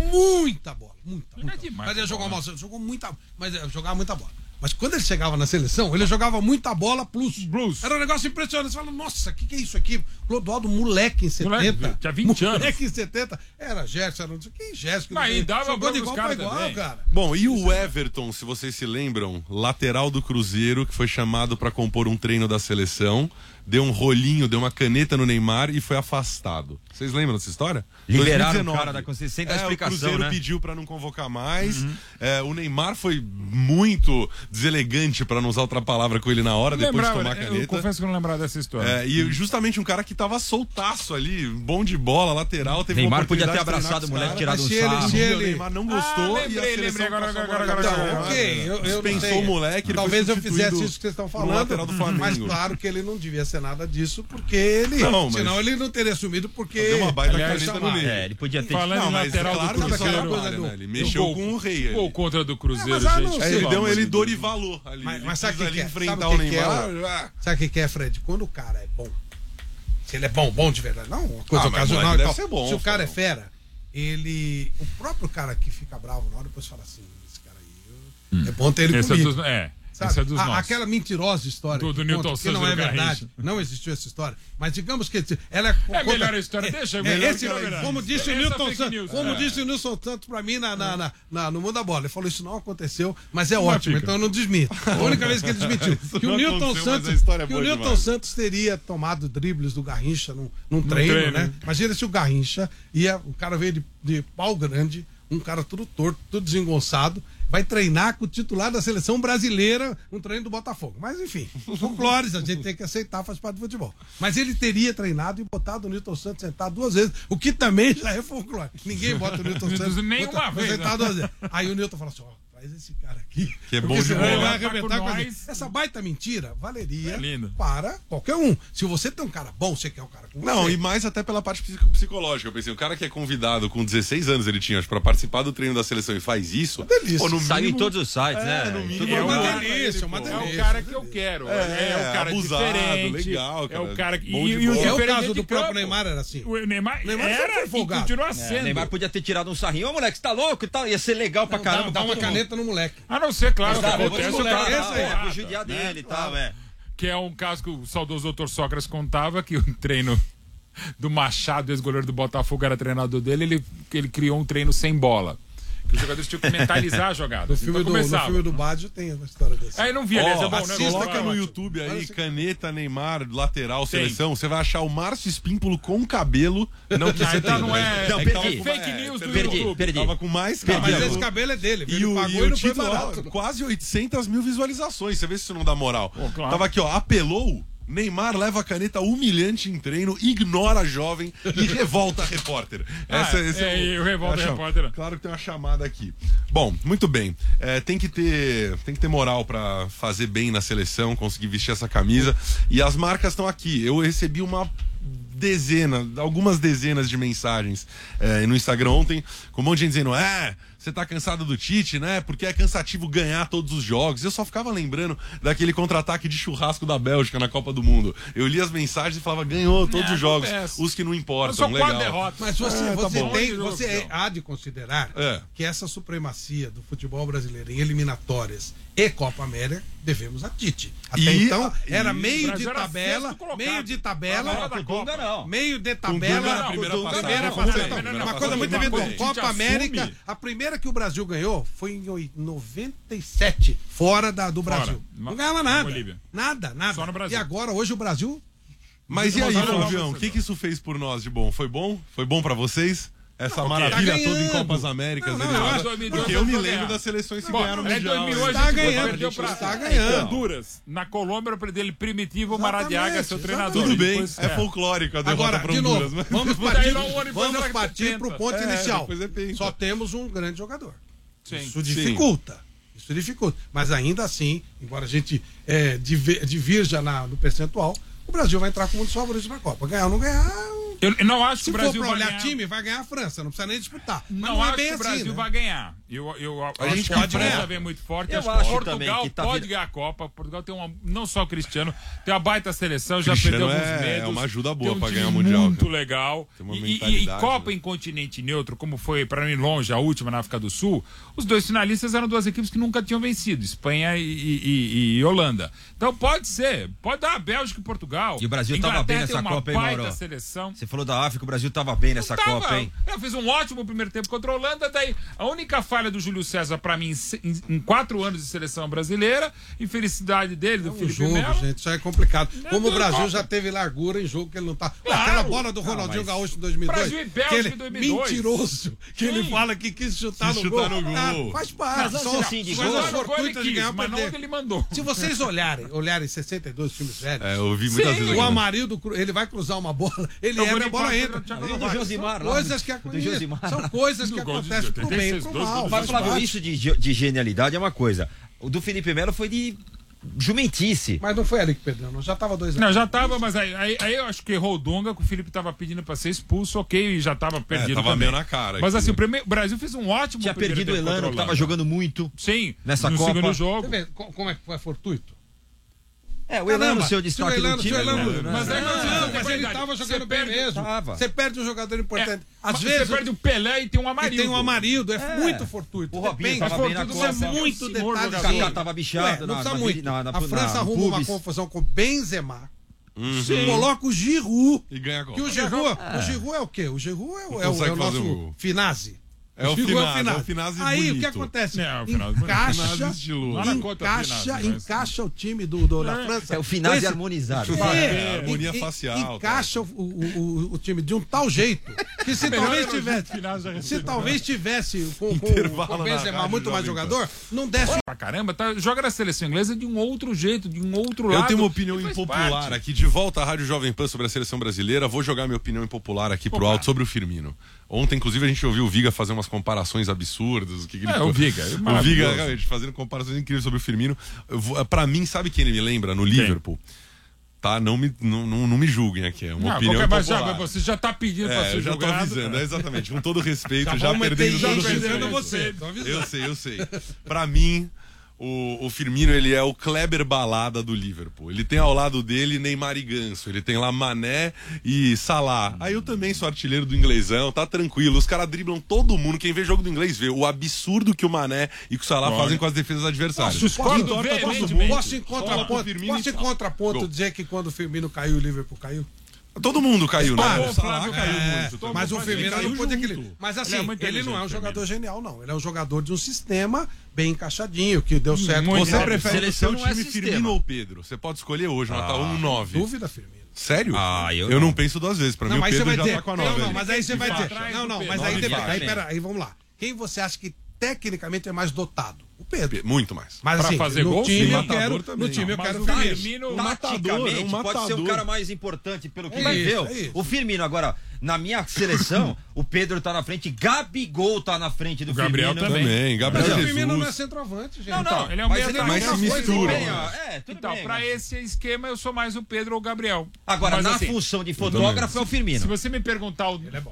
muita bola. Muita, muita. É demais, mas ele jogava mal, jogou muita, mas jogava muita bola. Mas quando ele chegava na seleção, ele jogava muita bola plus. Blues. Era um negócio impressionante. Você fala, nossa, o que, que é isso aqui? Clodoaldo, moleque em setenta. Tinha vinte anos. Moleque em setenta. Era Gerson, era não sei o que, Gerson. Mas aí dava jogou de igual para igual, cara. Bom, e o Everton, se vocês se lembram, lateral do Cruzeiro, que foi chamado para compor um treino da seleção, deu um rolinho, deu uma caneta no Neymar e foi afastado. Vocês lembram dessa história? Liberaram o cara da consciência, sem dar é, explicação, o Cruzeiro né? pediu para não convocar mais. Uhum. É, o Neymar foi muito deselegante, para não usar outra palavra, com ele na hora, depois lembrava, de tomar a caneta. Eu confesso que eu não lembrava dessa história. É, e justamente um cara que tava soltaço ali, bom de bola, lateral, teve Neymar uma podia ter abraçado o moleque, tirado um sarro. Se ele, o Neymar não gostou ah, lembrei, e a lembrei, agora, agora, agora, agora, então, agora, ok, eu, eu dispensou o moleque. Talvez eu fizesse isso que vocês estão falando, lateral do Flamengo. Mas claro que ele não devia ser nada disso, porque ele, não, senão ele não teria assumido, porque deu uma baita aliás, caneta no meio. É, ele podia ter... Falando não, em lateral claro, do Cruzeiro, coisa do, né? Ele mexeu gol, com o rei. Gol contra do Cruzeiro, é, gente. É, ele deu, ele dorivalou ali. Mas, mas sabe o que, que é? enfrentar Sabe o que Neymar. Que é, sabe o que, que é, Fred? Quando o cara é bom, se ele é bom, bom de verdade, não uma coisa ah, ocasional e tal. Ser bom, se o cara não. é fera, ele. O próprio cara que fica bravo na hora depois fala assim: esse cara aí, hum. é bom ter ele Esse comigo. é, Essa é dos A, nossos. aquela mentirosa história Do- do que, Newton conta, que Santos não e é do verdade. Garrincha. Não existiu essa história. Mas digamos que ela É melhor a história, deixa, é melhor que ela é verdade. como disse o Essa Newton fake Santos, news, como é. disse o Nilson Santos pra mim na, na, na, na- no Mundo da Bola. Ele falou, isso não aconteceu, mas é Não ótimo, fica. então eu não desminto. A única vez que ele desmentiu. Isso Que o não Newton aconteceu, mas Santos, a história é que o boa Newton demais. Santos teria tomado dribles do Garrincha num, num treino, treino. né? Imagina se o Garrincha ia, o cara veio de, de pau grande, um cara tudo torto, tudo desengonçado, vai treinar com o titular da seleção brasileira um treino do Botafogo. Mas enfim, folclores a gente tem que aceitar, faz parte do futebol. Mas ele teria treinado e botado o Newton Santos sentado duas vezes, o que também já é folclore. Ninguém bota o Newton Santos Nenhuma bota- vez, sentado né? duas vezes. Aí o Newton fala assim, ó, traz esse cara aqui. Que é porque bom de senão ele bola. vai arrebentar Tá com com a nós. gente. Essa baita mentira valeria É lindo. para qualquer um. Se você tem um cara bom, você quer um cara com Não, você. e mais até pela parte psico- psicológica. Eu pensei, o cara que é convidado com dezesseis anos, ele tinha, acho, pra participar do treino da seleção e faz isso. delícia. pô, no Saiu em mínimo- todos os sites, É, né? no Em mínimo todo É uma lugar. delícia, uma É delícia. o cara que eu quero. É, É, o cara abusado, diferente. legal, É cara. o cara que. Bom de e o bola. É o diferente caso de do próprio campo. Neymar, era assim. O Neymar, Neymar era sempre e folgado. continua É, sendo. o Neymar podia ter tirado um sarrinho. Ô, moleque, você tá louco e tal? Ia ser legal pra Dá, caramba. dá pra uma todo mundo. caneta no moleque. A não ser, claro, que Cara, eu vou acontece o desmoleque cara. esse aí, é, porrada, vou judiar dele e tal, é. Que é um caso que o saudoso doutor Sócrates contava, que o treino do Machado, ex-goleiro do Botafogo, era treinador dele, ele, ele criou um treino sem bola. Que os jogadores tinham que mentalizar a jogada. No filme, Então do, no começava. filme do Baggio tem uma história dessa. Aí não vi, aliás, é Ó, bom, né? assista Coloca que é no ótimo. YouTube aí, Parece- caneta, Neymar, lateral, Tem. seleção. Você vai achar o Márcio Espímpolo com cabelo. Não que Não, você então tem. não é- Não, que perdi. tava com- Fake é, news do perdi, YouTube. perdi. Tava com mais Mas cabelo. esse cabelo é dele, E ele o, pagou e e, o não foi título, ó, barato. quase oitocentas mil visualizações. Você vê se isso não dá moral. claro. Tava aqui, ó, apelou. Neymar leva a caneta humilhante em treino, ignora a jovem e revolta a repórter. Ah, esse é, e o revolta é a a chama- repórter. Claro que tem uma chamada aqui. Bom, muito bem. É, tem que ter, tem que ter moral pra fazer bem na seleção, conseguir vestir essa camisa. E as marcas estão aqui. Eu recebi uma dezena, algumas dezenas de mensagens é, no Instagram ontem, com um monte de gente dizendo, é, você tá cansado do Tite, né? Porque é cansativo ganhar todos os jogos. Eu só ficava lembrando daquele contra-ataque de churrasco da Bélgica na Copa do Mundo. Eu li as mensagens e falava, ganhou todos É, os jogos, acontece. os que não São importam, quatro legal. derrotas. Mas você, É, tá você bom. tem, Jogo, você é- então. há de considerar É. que essa supremacia do futebol brasileiro em eliminatórias e Copa América devemos a Tite. Até E- então e- era O meio de Brasil era tabela, sexto colocado. meio de Ah, tabela, não, da Copa. Dunga não. meio de Dunga tabela, na primeira Dunga passagem. primeira Não, passagem. não, Então, primeira uma passagem coisa muito foi evidente, bem. Copa Tite América, assume. a primeira que o Brasil ganhou foi em oi- noventa e sete, fora da, do Fora. Brasil. Na- Não ganhava na nada. Bolívia. Nada, nada. Só no Brasil. E agora, hoje, o Brasil. Mas e aí, Não, não, não, Flavião, não, o que, que isso fez por nós de bom? Foi bom? Foi bom pra vocês? Essa Não, maravilha tá toda em ganhando. Copas Américas. Não, não, eliminadas? eu acho- dois mil e dois Porque eu me vou lembro ganhar. das seleções que Bom, ganharam o é Mundial. dois mil e né? oito, Tá a gente ganhando, perdeu pra tá ganhando. Honduras. Na Colômbia, dele Primitivo Exatamente, Maradiaga, seu treinador. Tudo bem, Depois, é folclórico a derrota Agora, pra de Honduras. novo, mas- vamos Daí partir, lá um ano depois vamos era partir setenta. pro ponto É, inicial. depois é penta. Só temos um grande jogador. Sim. Isso Sim. dificulta. Isso dificulta. Mas ainda assim, embora a gente é, diver- divirja na, no percentual, o Brasil vai entrar como um dos favoritos na Copa. Ganhar ou não ganhar. Eu eu não acho que Se o for Brasil pra vai olhar ganhar. time, vai ganhar a França. Não precisa nem disputar. Mas Não, não, acho é bem que o assim. Brasil né? vai ganhar. Eu, eu, A acho gente que a pode França ganhar. vem muito forte. Eu acho acho que Portugal também que tá pode vir- ganhar a Copa. Portugal tem uma. Não só o Cristiano, tem uma baita seleção, já Cristiano perdeu alguns é- medos. é uma ajuda boa tem um pra time ganhar o Mundial, muito cara. legal. Tem uma E- E, e mentalidade, Copa né? em continente neutro, como foi para mim longe, a última na África do Sul, os dois finalistas eram duas equipes que nunca tinham vencido, Espanha e, e- e- e Holanda. Então pode ser, pode dar a Bélgica e Portugal. E o Brasil tava Inglaterra bem tem nessa uma Copa, hein, baita Mauro? seleção. Você falou da África, o Brasil tava bem nessa Tava. Copa, hein? Eu fiz um ótimo primeiro tempo contra a Holanda, daí a única falha do Júlio César pra mim em, em- em quatro anos de seleção brasileira, infelicidade dele, do O Felipe jogo, Melo. gente, isso aí é complicado. Não, Como o não, Brasil Copa. já teve largura em jogo que ele não tá. Claro. Aquela bola do Ronaldinho mas- Gaúcho em dois mil e dois. Brasil e Bélgica que ele, em dois mil e dois. mentiroso. Que ele Sim. fala que quis chutar, Quis no, chutar gol. no Ah, gol. faz parte. Mas São assim, de coisas gol. Mas não foi ele fortuitas de quis, ganhar ou mas não perder. que ele mandou. Se vocês olharem, olharem sessenta e dois filmes velhos, É, eu vi muitas Sim. vezes. o aqui. Amarildo, cru- ele vai cruzar uma bola, ele Eu erra vou e a limpar bola a entra. Thiago Ali do Vargas. Josimar, lá. Coisas que do acontecem. Josimar. São coisas que No gol de acontecem pro bem e oitenta e seis, pro dois mal. gols. Mas, faz Flávio, parte. isso de, de genialidade é uma coisa. O do Felipe Melo foi de jumentice. Mas não foi ali que perdeu, não. Já tava dois a Não, zero. já tava, mas aí, aí, aí eu acho que errou o Dunga, que o Felipe tava pedindo pra ser expulso, ok, e já tava perdido É, tava também. meio na cara Mas aqui, assim, né? o, primeiro, o Brasil fez um ótimo Tinha primeiro perdido o tempo Elano, contra que a tava Holanda. jogando muito. Sim, nessa no Copa. segundo Você jogo. vê co- como é que foi fortuito? É, o Elano, seu destaque do time. Mas ele estava jogando bem mesmo. Você perde um jogador importante. Às vezes você perde o Pelé e tem um Amarildo. E tem um Amarildo, é muito fortuito. O Robinho tava bem na Copa. Isso é muito detalhe. O Kaká tava bichado. Não precisa muito. A França arruma uma confusão com o Benzema. Uhum. Coloca o Giroud. E ganha a Copa. Que o Giroud, é. o Giroud é o quê? O Giroud é, o, é, o, é o nosso o... Finazzi. É o Finazzi. É o Finazzi Aí bonito. O que acontece? É, o encaixa, encaixa, encaixa o time do, do, da França. É o Finazzi esse... harmonizado. É, é, harmonia e, facial. Encaixa o, o, o time de um tal jeito que se talvez tivesse, se talvez tivesse com, com, com o Benzema muito mais jogador, não desce. Pra caramba, tá, joga na seleção inglesa de um outro jeito, de um outro lado. Eu tenho uma opinião impopular aqui, de volta à Rádio Jovem Pan sobre a seleção brasileira. Vou jogar minha opinião impopular aqui pro alto sobre o Firmino. Ontem, inclusive, a gente ouviu o Viga fazer umas comparações absurdas. O, que que ele é, o Viga. É o Viga, realmente, fazendo comparações incríveis sobre o Firmino. Vou, pra mim, sabe quem ele me lembra? No Liverpool. Tá? Não me, não, não, não me julguem aqui. É uma não, opinião impopular. Já, você já tá pedindo é, pra ser eu já julgado. tô avisando, é, exatamente. Com todo respeito, já, já perdendo todo respeito. Você, eu sei, eu sei. Pra mim... O, o Firmino, ele é o Kleber Balada do Liverpool. Ele tem ao lado dele Neymar e Ganso. Ele tem lá Mané e Salah. Aí eu também sou artilheiro do inglesão, tá tranquilo. Os caras driblam todo mundo. Quem vê jogo do inglês vê o absurdo que o Mané e que o Salah Olha. fazem com as defesas adversárias. Posso, posso, posso, posso em contraponto, posso em contraponto dizer que quando o Firmino caiu, o Liverpool caiu? Todo mundo caiu, né? Claro, o Salah caiu é, muito. Mas o Firmino não pôde equilibrar. Mas assim, ele, é ele não é um jogador genial, não. Ele é um jogador de um sistema bem encaixadinho, que deu certo. Muito Você prefere o seu time é Firmino ou Pedro? Você pode escolher hoje, nota ah, um nove. Dúvida, Firmino. Sério? Ah, eu, eu não. não penso duas vezes. Pra não, mim, o Pedro já dizer, tá com a nove. Não, não, mas aí você vai dizer. Não, não, mas aí depende. Aí, pera, aí vamos lá. Quem você acha que tecnicamente é mais dotado? O Pedro. Muito mais. Mas pra assim, fazer no gol, time eu quero, no time eu quero o Firmino. Taticamente, um pode ser o cara mais importante pelo que ele viveu. O Firmino, agora, na minha seleção, o Pedro tá na frente, Gabigol tá na frente do o Gabriel Firmino. também. também. Gabriel mas Jesus. o Firmino não é centroavante, gente. Não, não. Então, ele é um mas meio mas se mistura. É, tudo então, bem, pra mas... esse esquema, eu sou mais o Pedro ou o Gabriel. Agora, mas, na assim, função de fotógrafo, é o Firmino. Se você me perguntar... O... Ele é bom.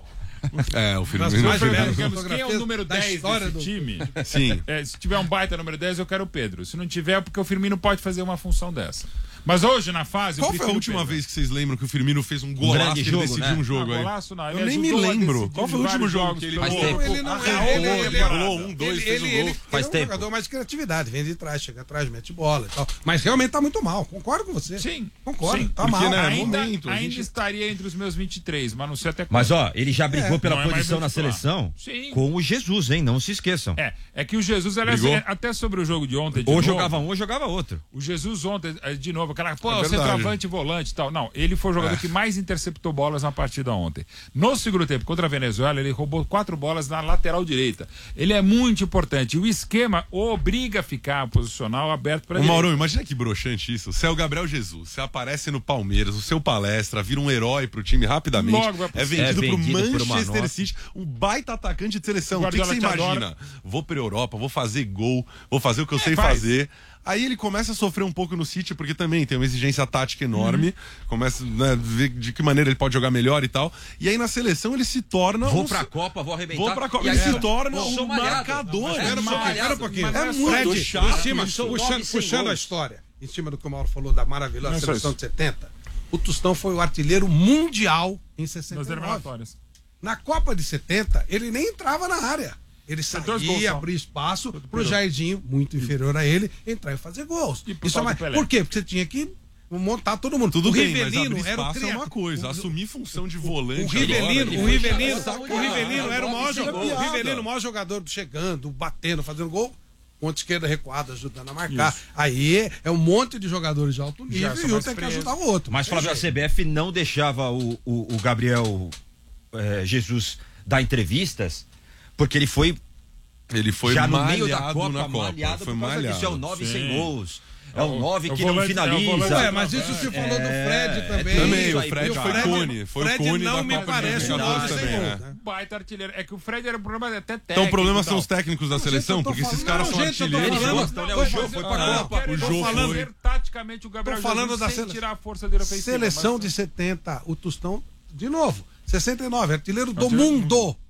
É, o Firmino. Mais quem é o número dez desse do... time? Sim. É, se tiver um baita número dez, eu quero o Pedro. Se não tiver, é porque o Firmino pode fazer uma função dessa. Mas hoje, na fase. Qual foi a última vez que vocês lembram que o Firmino fez um golaço um que ele decidiu né? um jogo ah, aí? Golaço, não. Eu nem me lembro. Qual foi o último jogo que ele faz tempo. Ele não é. Ele rolou um, dois, fez um gol. Faz tempo. Ele é um jogador mais de criatividade, vem de trás, chega atrás, mete bola e tal. Mas realmente tá muito mal. Concordo com você. Sim. Concordo. Sim, tá porque, mal. Né, ainda momento, ainda gente... estaria entre os meus vinte e três, mas não sei até quando. Mas ó, ele já brigou é, pela posição é na seleção Sim. com o Jesus, hein? Não se esqueçam. É, é que o Jesus era assim, até sobre o jogo de ontem. De ou novo, jogava um ou jogava outro. O Jesus ontem, de novo, aquela, pô, é centroavante, volante e tal. Não, ele foi o jogador é. que mais interceptou bolas na partida ontem. No segundo tempo, contra a Venezuela, ele roubou quatro bolas na lateral direita. Ele é muito importante. O esquema obriga a ficar posicional aberto para ele. Mauro, imagina que broxante isso. Você é o Gabriel Jesus, você aparece no Palmeiras, o seu palestra, vira um herói pro time rapidamente. Logo, é vendido, é vendido pro Manchester City, um baita atacante de seleção. O que, que você imagina? Adora. Vou pra Europa, vou fazer gol, vou fazer o que eu é, sei faz. fazer. Aí ele começa a sofrer um pouco no City, porque também tem uma exigência tática enorme. Uhum. Começa a né, ver de que maneira ele pode jogar melhor e tal. E aí na seleção ele se torna... Vou um... pra Copa, vou arrebentar. Vou pra Copa. E ele aí, se torna um um marcador. Era um pouquinho. É muito chato. Em cima, puxando, puxando a história, em cima do que o Mauro falou da maravilhosa seleção de setenta, o Tostão foi o artilheiro mundial em sessenta e nove. Na Copa de setenta, ele nem entrava na área. Ele saía, abria espaço pro Jairdinho, muito inferior a ele, entrar e fazer gols. E Isso é mais... Por quê? Porque você tinha que montar todo mundo. Tudo o bem, Rivelino mas era o é uma coisa, o... assumir função de volante. O Rivelino, agora, o Rivelino, o Rivelino era o maior jogador, o Rivelino, o maior jogador chegando, batendo, fazendo gol. Ponta esquerda recuada, ajudando a marcar. Isso. Aí é um monte de jogadores de alto nível e um tem que ajudar o outro. Mas Flávio, a C B F não deixava o, o, o Gabriel é, Jesus dar entrevistas, porque ele foi ele foi já no meio da Copa, na Copa. malhado foi por causa malhado. disso. É o nove Sim. sem gols. É o nove que volante, não finaliza. É, mas isso você falou do Fred também. Também, o Fred foi Cone. Foi Fred o Cone não da me Copa parece o nove sem também, gols. né? Baita artilheiro. É que o Fred era um problema até técnico. Então o problema são os técnicos da seleção, porque esses caras são artilheiros. Eles gostam, né? O jogo foi pra Copa. O jogo foi taticamente o Gabriel Jesus da sem tirar a força dele ofensiva. Seleção de setenta, o Tostão, de novo, sessenta e nove, artilheiro do mundo.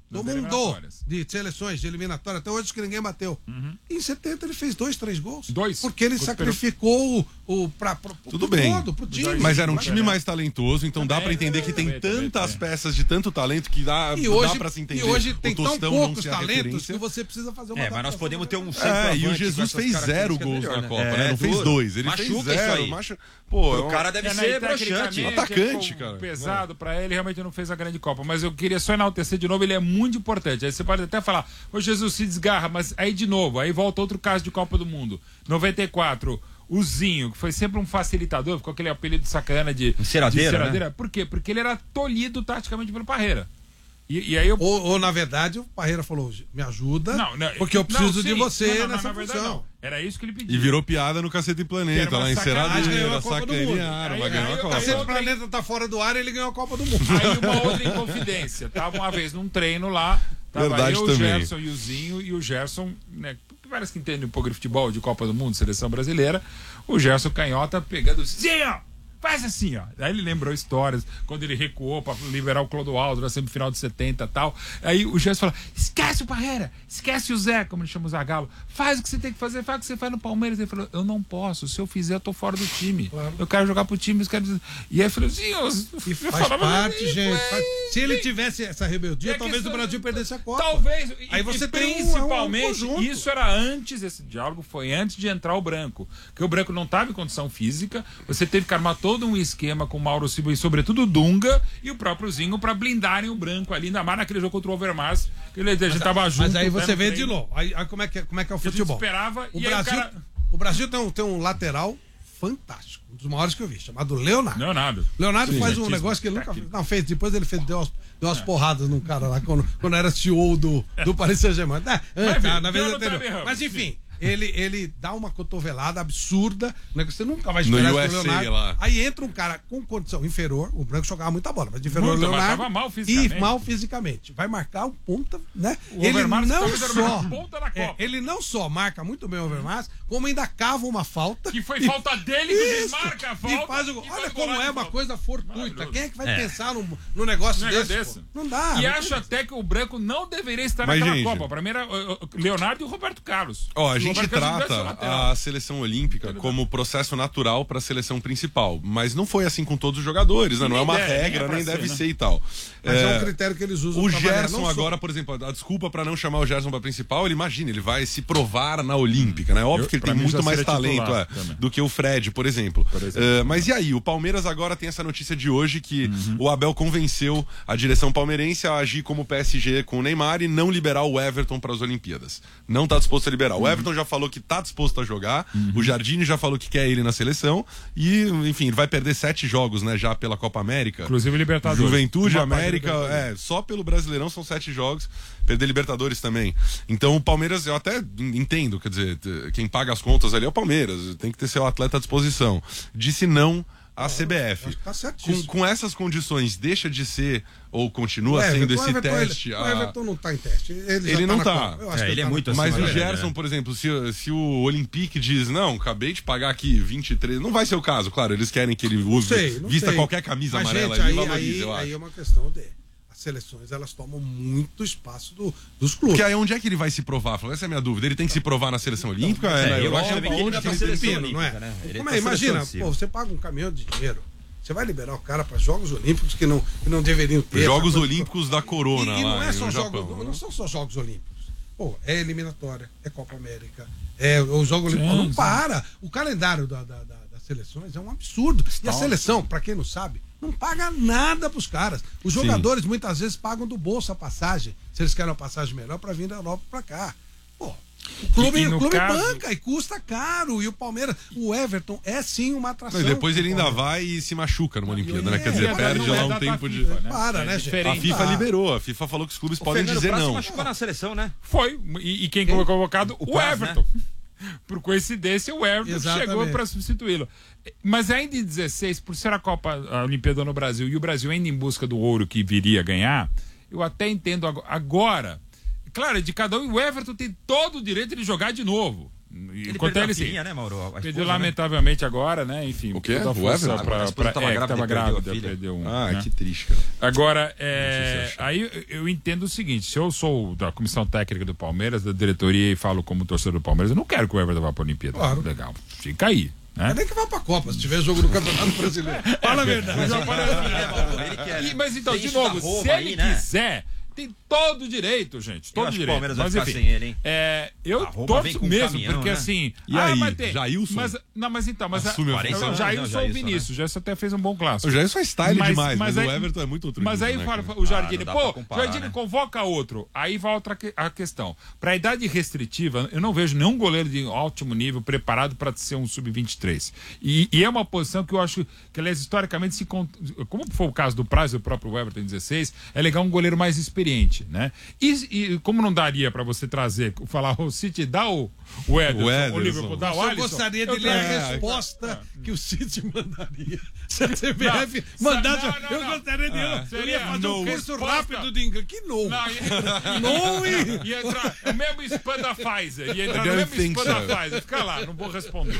do mundo de seleções, de eliminatória, até hoje que ninguém bateu. Uhum. Em setenta ele fez dois, três gols. Dois. Porque ele Foi sacrificou o, o pra, pro, Tudo bem. Todo, pro time. Mas era um time mais talentoso, então também, dá pra entender que tem também, tantas também. peças de tanto talento que dá, e hoje, dá pra se entender. E hoje tem tão poucos talentos que você precisa fazer uma É, mas nós podemos ter um É, e o Jesus fez zero gols melhor, na né? Copa, é, né? Não fez dois. Ele Machuca fez zero. Isso aí. Machu... Pô, o cara deve é, ser broxante. Atacante, cara. Pesado é. pra ele, realmente não fez a grande Copa. Mas eu queria só enaltecer de novo, ele é muito importante. Aí você pode até falar, ô Jesus, se desgarra, mas aí de novo, aí volta outro caso de Copa do Mundo. noventa e quatro, o Zinho, que foi sempre um facilitador, ficou aquele apelido sacana de enceradeira. De enceradeira. Né? Por quê? Porque ele era tolhido taticamente pelo Parreira. E, e aí eu... ou, ou, na verdade, o Parreira falou, me ajuda, não, não, porque eu preciso não, de você não, não, nessa não, função. Não. Era isso que ele pediu. E virou piada no Cacete Planeta, lá em Enceradeira, sacanearam, mas ganhou a Copa. O Cacete Planeta tá fora do ar e ele ganhou a Copa do Mundo. Aí uma outra inconfidência. Tava uma vez num treino lá, tava verdade eu, também. o Gerson e o Zinho, e o Gerson, né, parece que entende um pouco de futebol, de Copa do Mundo, seleção brasileira, o Gerson Canhota pegando o Zinho! Faz assim, ó. Aí ele lembrou histórias, quando ele recuou pra liberar o Clodoaldo na semifinal de setenta e tal. Aí o Gerson falou, esquece o Parreira, esquece o Zé, como ele chama o Zagallo. Faz o que você tem que fazer, faz o que você faz no Palmeiras. Ele falou, eu não posso, se eu fizer eu tô fora do time. Claro. Eu quero jogar pro time, eu quero... E aí eu falei, sim, eu... E faz falava, parte, gente. Faz... Se ele tivesse essa rebeldia, é talvez o Brasil perdesse a Copa. Talvez. Aí você tem principalmente, um, um isso era antes, esse diálogo foi antes de entrar o Branco. Porque o Branco não estava em condição física, você teve que armar todo um esquema com o Mauro Silva e sobretudo o Dunga e o próprio Zinho para blindarem o Branco ali, ainda mais naquele jogo contra o Overmars, que ele, a gente tava junto. Mas aí você vê de novo, aí, aí como, é que, como é que é o futebol? Esperava, o, e Brasil, o, cara... o Brasil tem um, tem um lateral fantástico, um dos maiores que eu vi, chamado Leonardo. Leonardo. Leonardo Sim, faz um negócio que ele nunca não, fez. Depois ele fez, deu umas, deu umas é. porradas num cara lá, quando, quando era C E O do, do Paris Saint-Germain. É, é, tá, na vez anterior. Mas enfim. Ele, ele dá uma cotovelada absurda, né, que você nunca vai esperar no o Leonardo. Lá. Aí entra um cara com condição inferior, o Branco jogava muita bola, mas inferior Muito, Leonardo mas mal fisicamente. e mal fisicamente. Vai marcar o ponta, né? O ele Overmars não só ponta na Copa. É, ele não só marca muito bem o Overmars, como ainda cava uma falta. Que foi e, falta dele que ele marca a falta. E faz o, e olha faz como é uma falta. coisa fortuita. Quem é que vai é. pensar num, num negócio, negócio desse? desse? Não dá. E não acho até que o Branco não deveria estar mas, naquela gente, Copa. Pra mim era Leonardo e o Roberto Carlos. Ó, a gente trata a seleção olímpica como processo natural para a seleção principal, mas não foi assim com todos os jogadores, né? Não é uma deve, regra, nem, nem deve ser, ser né? e tal. Mas é, é um critério que eles usam. O Gerson agora, por exemplo, a desculpa para não chamar o Gerson para principal, ele imagina, ele vai se provar na Olímpica, né? Óbvio Eu, que ele tem muito mais talento é, do que o Fred, por exemplo. Por exemplo uh, mas e aí, o Palmeiras agora tem essa notícia de hoje que uhum. o Abel convenceu a direção palmeirense a agir como P S G com o Neymar e não liberar o Everton para as Olimpíadas. Não tá disposto a liberar. Uhum. O Everton já falou que tá disposto a jogar. Uhum. O Jardine já falou que quer ele na seleção e, enfim, ele vai perder sete jogos, né, já pela Copa América. Inclusive Libertadores. Juventude, América, é, só pelo Brasileirão são sete jogos, perder Libertadores também. Então o Palmeiras, eu até entendo, quer dizer, quem paga as contas ali é o Palmeiras, tem que ter seu atleta à disposição. Disse não a C B F. Tá com, com essas condições, deixa de ser ou continua Everton, sendo esse Everton, teste? Ele, a... O Everton não tá em teste. Ele, ele não tá. tá. É, ele é muito Mas o Gerson, Gerson, né? por exemplo, se, se o Olympique diz, não, acabei de pagar aqui vinte e três, não vai ser o caso, claro, eles querem que ele use, não sei, não vista sei. qualquer camisa Mas, amarela gente, ali, aí, valorize, aí, eu acho. aí é uma questão de... As seleções, elas tomam muito espaço do, dos clubes. Porque aí onde é que ele vai se provar? Essa é a minha dúvida. Ele tem que se provar na seleção olímpica? É, é na eu Europa, acho que ele onde tá ele seleção pino, olímpica, não é? né? Como é? Imagina, pô, você paga um caminhão de dinheiro, você vai liberar o cara para Jogos Olímpicos que não, que não deveriam ter. Jogos Olímpicos da Corona e, e lá não é só no jogos, Japão. não são só Jogos Olímpicos. Pô, é eliminatória, é Copa América, é o Jogo Olímpico. Não para. O calendário da, da, da, das seleções é um absurdo. E a seleção, para quem não sabe, não paga nada pros caras. Os jogadores Sim. muitas vezes pagam do bolso a passagem, se eles querem uma passagem melhor para vir da Europa para cá. Pô, o clube, e, e o clube caso... banca e custa caro. E o Palmeiras, o Everton é sim uma atração. Não, e depois ele ainda vai e se machuca numa Olimpíada, né? Quer dizer, é, perde lá é um tempo FIFA, de. Né? Para, é né, gente? A FIFA ah. liberou, a FIFA falou que os clubes o podem Fernando dizer Praça não. machucou na seleção, né? Foi. E, e quem foi convocado? O, o Everton. Né? Por coincidência, o Everton Exatamente. chegou para substituí-lo. Mas ainda em dezesseis, por ser a Copa, a Olimpíada no Brasil, e o Brasil ainda em busca do ouro que viria a ganhar, eu até entendo agora. Claro, de cada um, o Everton tem todo o direito de jogar de novo. Ele perdeu a filhinha, né, Mauro? Perdeu lamentavelmente né? agora, né? Enfim. O quê? O Everton? Pra, pra, tava é, grávida, tava grávida perdeu um. Ah, né? que triste, cara. Agora, é, aí eu entendo o seguinte, se eu sou da comissão técnica do Palmeiras, da diretoria e falo como torcedor do Palmeiras, eu não quero que o Everton vá pra Olimpíada. Claro. Legal, fica aí. Né? É nem que vá pra Copa, se tiver jogo no Campeonato Brasileiro. Fala a verdade. Mas, ele quer, e, mas então, de novo, se ele aí, né? quiser... Tem todo o direito, gente. Todo eu acho direito. Que o Palmeiras mas, vai enfim, ficar sem ele, hein? É, eu torço mesmo, caminhão, porque né? assim. E ah, aí, mas tem, Jailson? Mas, não, mas então, mas Assume a, a a, o Jailson ou o Vinícius. O Jailson até fez um bom clássico. O Jailson é style mas, demais, mas, mas o aí, Everton é muito outro Mas nível, aí né, fala cara? o Jardine, ah, pô, comparar, Jardine né? convoca outro. Aí volta a questão. Pra idade restritiva, eu não vejo nenhum goleiro de ótimo nível preparado para ser um sub vinte e três. E, e é uma posição que eu acho que, aliás, historicamente, se como foi o caso do Praz e o próprio Everton em dezesseis, é legal um goleiro mais experiente, né? E, e como não daria pra você trazer, falar o City dá o, o Ederson, o, Ederson. o Liverpool dá o Alisson. Eu gostaria de eu ler a é, resposta é. que o City mandaria. Se a C B F mandasse, não, não, eu gostaria de é. eu ia fazer um curso rápido de inglês. Que não. Não, ia, não ia, ia entrar o mesmo spam da Pfizer. Ia entrar no mesmo spam so. da Pfizer. Fica lá, não vou responder.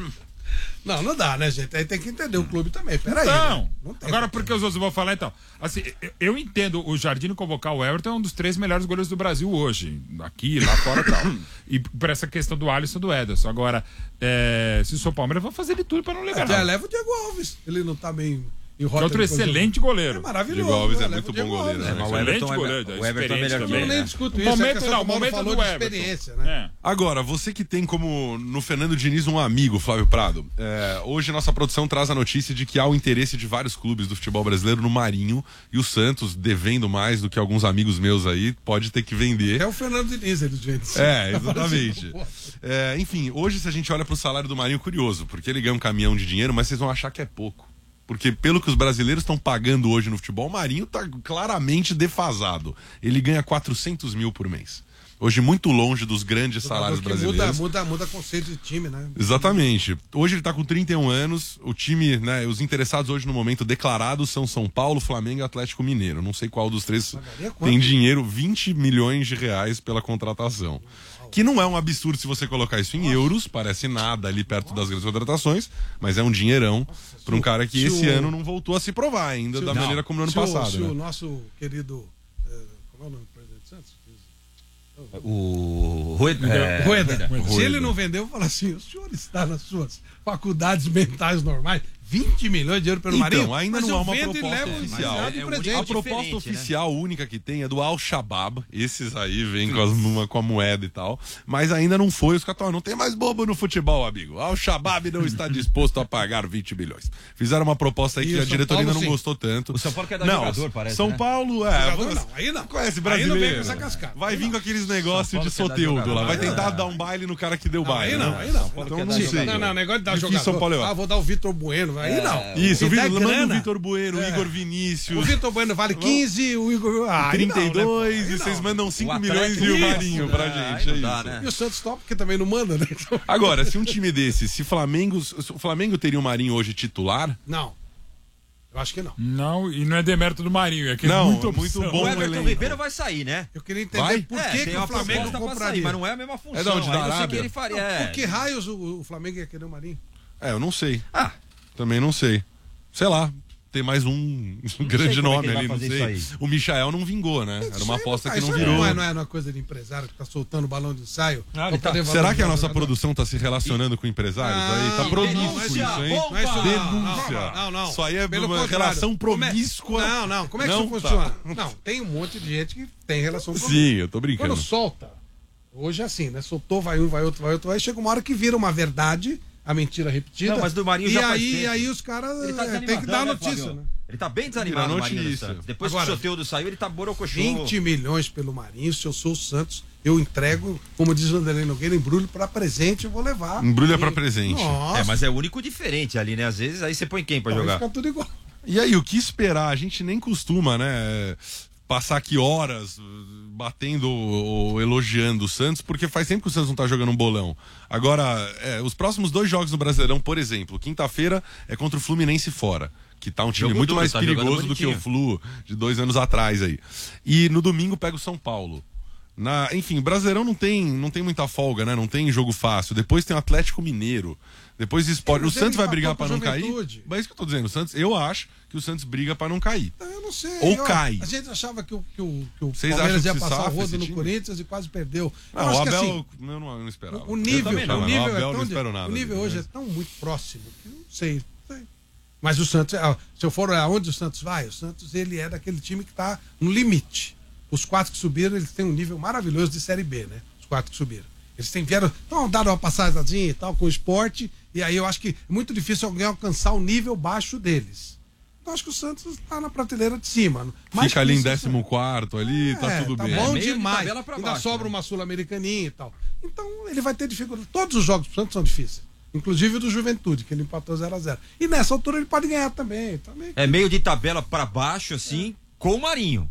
Não, não dá, né, gente? Aí tem que entender o clube também. Peraí. Não. Né? Não tem Agora, como. porque os outros vão falar, então. Assim, eu entendo o Jardine convocar o Everton, é um dos três melhores goleiros do Brasil hoje. Aqui, lá fora e tal. E por essa questão do Alisson e do Ederson. Agora, é, se sou Palmeiras, vou fazer de tudo pra não levar. Já leva o Diego Alves. Ele não tá bem. Que outro excelente goleiro. É maravilhoso. Diego Alves é né? muito bom goleiro. Né? Né? O Everton é, goleiro, o Everton é melhor que ele. Eu nem né? discuto o isso. Momento, é não, o momento falou do de Everton. experiência, né? É. Agora, você que tem como no Fernando Diniz um amigo, Flávio Prado, é, hoje nossa produção traz a notícia de que há o interesse de vários clubes do futebol brasileiro no Marinho e o Santos, devendo mais do que alguns amigos meus aí, pode ter que vender. É o Fernando Diniz, ele gente. É, exatamente. É, enfim, hoje se a gente olha pro salário do Marinho, curioso, porque ele ganha um caminhão de dinheiro, mas vocês vão achar que é pouco. Porque pelo que os brasileiros estão pagando hoje no futebol, o Marinho está claramente defasado. Ele ganha quatrocentos mil por mês. Hoje muito longe dos grandes salários brasileiros. Muda, muda, muda conceito de time, né? Exatamente. Hoje ele está com trinta e um anos. O time, né, os interessados hoje no momento declarados são São Paulo, Flamengo e Atlético Mineiro. Não sei qual dos três tem dinheiro, vinte milhões de reais pela contratação. Que não é um absurdo se você colocar isso em euros, parece nada ali perto das grandes contratações, mas é um dinheirão para um cara que esse ano não voltou a se provar ainda da maneira como no ano passado. Se né? o nosso querido. Como é o nome do presidente Santos? O Rueda. É... Rueda. Se ele não vendeu, eu falo assim: o senhor está nas suas faculdades mentais normais. vinte milhões de euros pelo então, Marinho. ainda mas não eu é uma vendo proposta e levo oficial. É, é presente. A proposta oficial né? única que tem é do Al-Shabaab. Esses aí vêm com, as, com a moeda e tal. Mas ainda não foi. Os caras não tem mais bobo no futebol, amigo. Al-Shabaab não está disposto a pagar vinte milhões. Fizeram uma proposta aí e que a diretoria ainda não sim. gostou tanto. O São Paulo quer dar não, jogador, parece. São né? Paulo, é. Jogador, não. Aí não. Conhece brasileiro. Aí não vem com essa cascada. Vai vir com aqueles negócios de soteudo lá. Vai tentar dar um baile no cara que deu baile. Aí não, aí não. Então não sei. Não, não, negócio de dar jogador. Ah, vou dar o Vitor Bueno. Aí não. Isso, o Vitor Bueno, o Igor Vinícius. O Vitor Bueno vale quinze, o Igor. Ah, trinta e dois, não, né? e vocês mandam cinco milhões e o Marinho pra gente. É dá, isso. né? E o Santos top, porque também não manda, né? Agora, se um time desse, se Flamengo, se o Flamengo teria o Marinho hoje titular? Não. Eu acho que não. Não, e não é demérito do Marinho, é que não, é muito, muito bom. O Everton Ribeiro vai sair, né? Eu queria entender vai? por é, que, que o Flamengo tá compraria. sair, mas não é a mesma função. É da onde, da Aí não sei Arábia? que ele faria. Não, É. por que raios o, o Flamengo ia querer o Marinho? É, eu não sei. Ah. Também não sei. Sei lá. Tem mais um grande nome é ali, não sei. O Michael não vingou, né? Era uma aposta que não virou. Não é, não, é uma coisa de empresário que tá soltando balão de ensaio. Ah, tá. Será que a nossa produção tá se relacionando com empresários aí? Tá promíscuo isso, hein? Não é isso, denúncia. Não, não. Isso aí é Pelo uma contrário. relação promíscua. Não, não. Como é que não, isso funciona? tá. Não, tem um monte de gente que tem relação promíscua. Sim, eu tô brincando. Quando solta, hoje é assim, né? Soltou, vai um, vai outro, vai outro. Aí chega uma hora que vira uma verdade, a mentira repetida. Não, mas do Marinho e já aí, faz tempo. aí os caras tá é, tem que dar né, notícia, Fábio? né? Ele tá bem desanimado, o Marinho do Santos. Depois Agora, que o Soteldo saiu, ele tá borocochô. vinte milhões pelo Marinho, se eu sou o Santos, eu entrego, como diz o Vanderlei Nogueira, embrulho pra presente, eu vou levar. Embrulha pra presente. Nossa. É, mas é o único diferente ali, né? Às vezes, aí você põe quem pra Aí jogar? fica tudo igual. E aí, o que esperar? A gente nem costuma, né? Passar aqui horas batendo ou elogiando o Santos, porque faz tempo que o Santos não tá jogando um bolão. Agora, é, os próximos dois jogos no Brasileirão, por exemplo, quinta-feira é contra o Fluminense fora, que tá um time Jogo muito duro, mais tá perigoso do que o Flu de dois anos atrás aí. E no domingo pega o São Paulo. Na, enfim, Brasileirão não tem, não tem muita folga, né? Não tem jogo fácil. Depois tem o Atlético Mineiro. Depois Sport. O Santos vai brigar para não cair? Mas é isso que eu tô dizendo. O Santos, eu acho que o Santos briga para não cair. Eu não sei. Ou eu, cai. A gente achava que o, que o, que o Vocês Palmeiras ia que passar o rodo no time? Corinthians e quase perdeu. Não, o Abel, assim, eu não, não esperava. O nível, não, o nível, não, é tão, não espero nada, o nível hoje mas... é tão muito próximo que não sei, não sei. Mas o Santos, se eu for aonde o Santos vai, o Santos ele é daquele time que está no limite. Os quatro que subiram, eles têm um nível maravilhoso de Série B, né? Os quatro que subiram. Eles têm, vieram, então, daram uma passadinha e tal com o esporte, e aí eu acho que é muito difícil alguém alcançar o nível baixo deles. Então acho que o Santos está na prateleira de cima. Mais Fica ali em décimo quarto ali, é, tá tudo tá bem. Bom é, demais. De Ainda baixo, sobra né? uma sul-americaninha e tal. Então ele vai ter dificuldade. Todos os jogos do Santos são difíceis. Inclusive o do Juventude, que ele empatou zero a zero. E nessa altura ele pode ganhar também. também. É meio de tabela para baixo, assim, é. com o Marinho.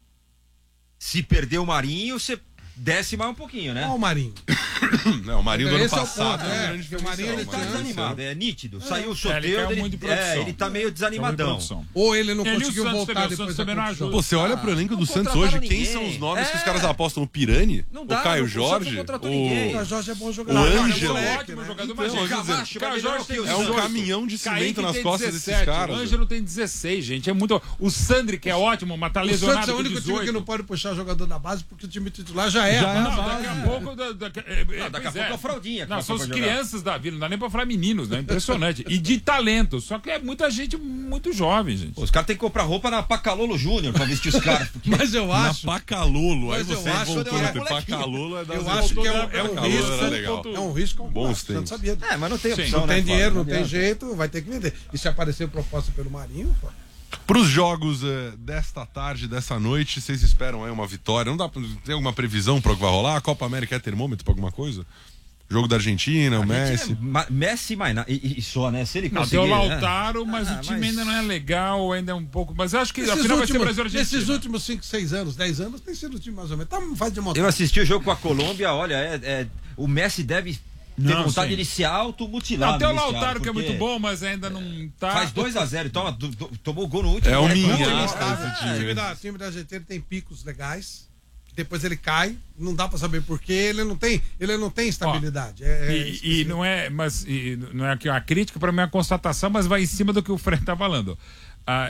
Se perder o Marinho, você desce mais um pouquinho, né? Olha o Marinho. Não, o Marinho do ano passado. É, é, é, o Marinho ele tá desanimado, é nítido. É. Saiu o sorteio, é, ele, muito de é, ele tá meio desanimadão. Ou ele não ele conseguiu voltar depois da Pô, você olha pro elenco do Santos hoje, quem são os nomes é. que os caras apostam? O Pirani? Não dá, o Caio Jorge? O Caio Jorge é bom jogador. O Ângelo. É ótimo jogador, mas Caio Jorge é um caminhão de cimento nas costas desses caras. O Ângelo tem dezesseis, gente. É muito. O Sandri, que é ótimo, mas tá lesionado. O Santos é o único time que não pode puxar jogador da base porque o time titular já é. Daqui a pouco. Daqui a pouco a fraldinha. Não, são as crianças da vida, não dá nem pra falar meninos, né? Impressionante. E de talento, só que é muita gente muito jovem, gente. Pô, os caras têm que comprar roupa na Pacalolo Júnior pra vestir os caras. Porque... Mas eu acho. Na Pacalolo, aí mas você voltou a ter Pacalolo. É das eu acho que é um, é um risco. É um risco. Bons tempos. Não sabia. É, mas não tem opção, não né? Tem dinheiro, não tem jeito, vai ter que vender. E se aparecer proposta pelo Marinho, pô. Para os jogos uh, desta tarde, dessa noite, vocês esperam aí uma vitória? Não dá pra, tem alguma previsão para o que vai rolar? A Copa América é termômetro para alguma coisa? Jogo da Argentina, o Messi. É, ma, Messi, mas e, e só, né? Se ele conseguir. Não, tem o Lautaro, né? mas ah, o time mas... ainda não é legal, ainda é um pouco. Mas eu acho que nesses afinal últimos, vai ser Brasil Argentina. Nesses últimos cinco, seis anos, dez anos, tem sido o time mais ou menos. Tá, faz de montar. Eu assisti o jogo com a Colômbia, olha, é, é, o Messi deve. Tem não, vontade sim. de ele se automutilar. Não, tem o Lautaro que é muito bom, mas ainda não tá. Faz dois a zero, toma, do, do, tomou o gol no último. É o minha. O time da, time da Argentina tem picos legais, depois ele cai, não dá pra saber porquê, ele não tem, ele não tem estabilidade. Ó, é, e, é e não é, mas e não é aqui uma crítica, para mim é uma constatação, mas vai em cima do que o Fred tá falando. Ah,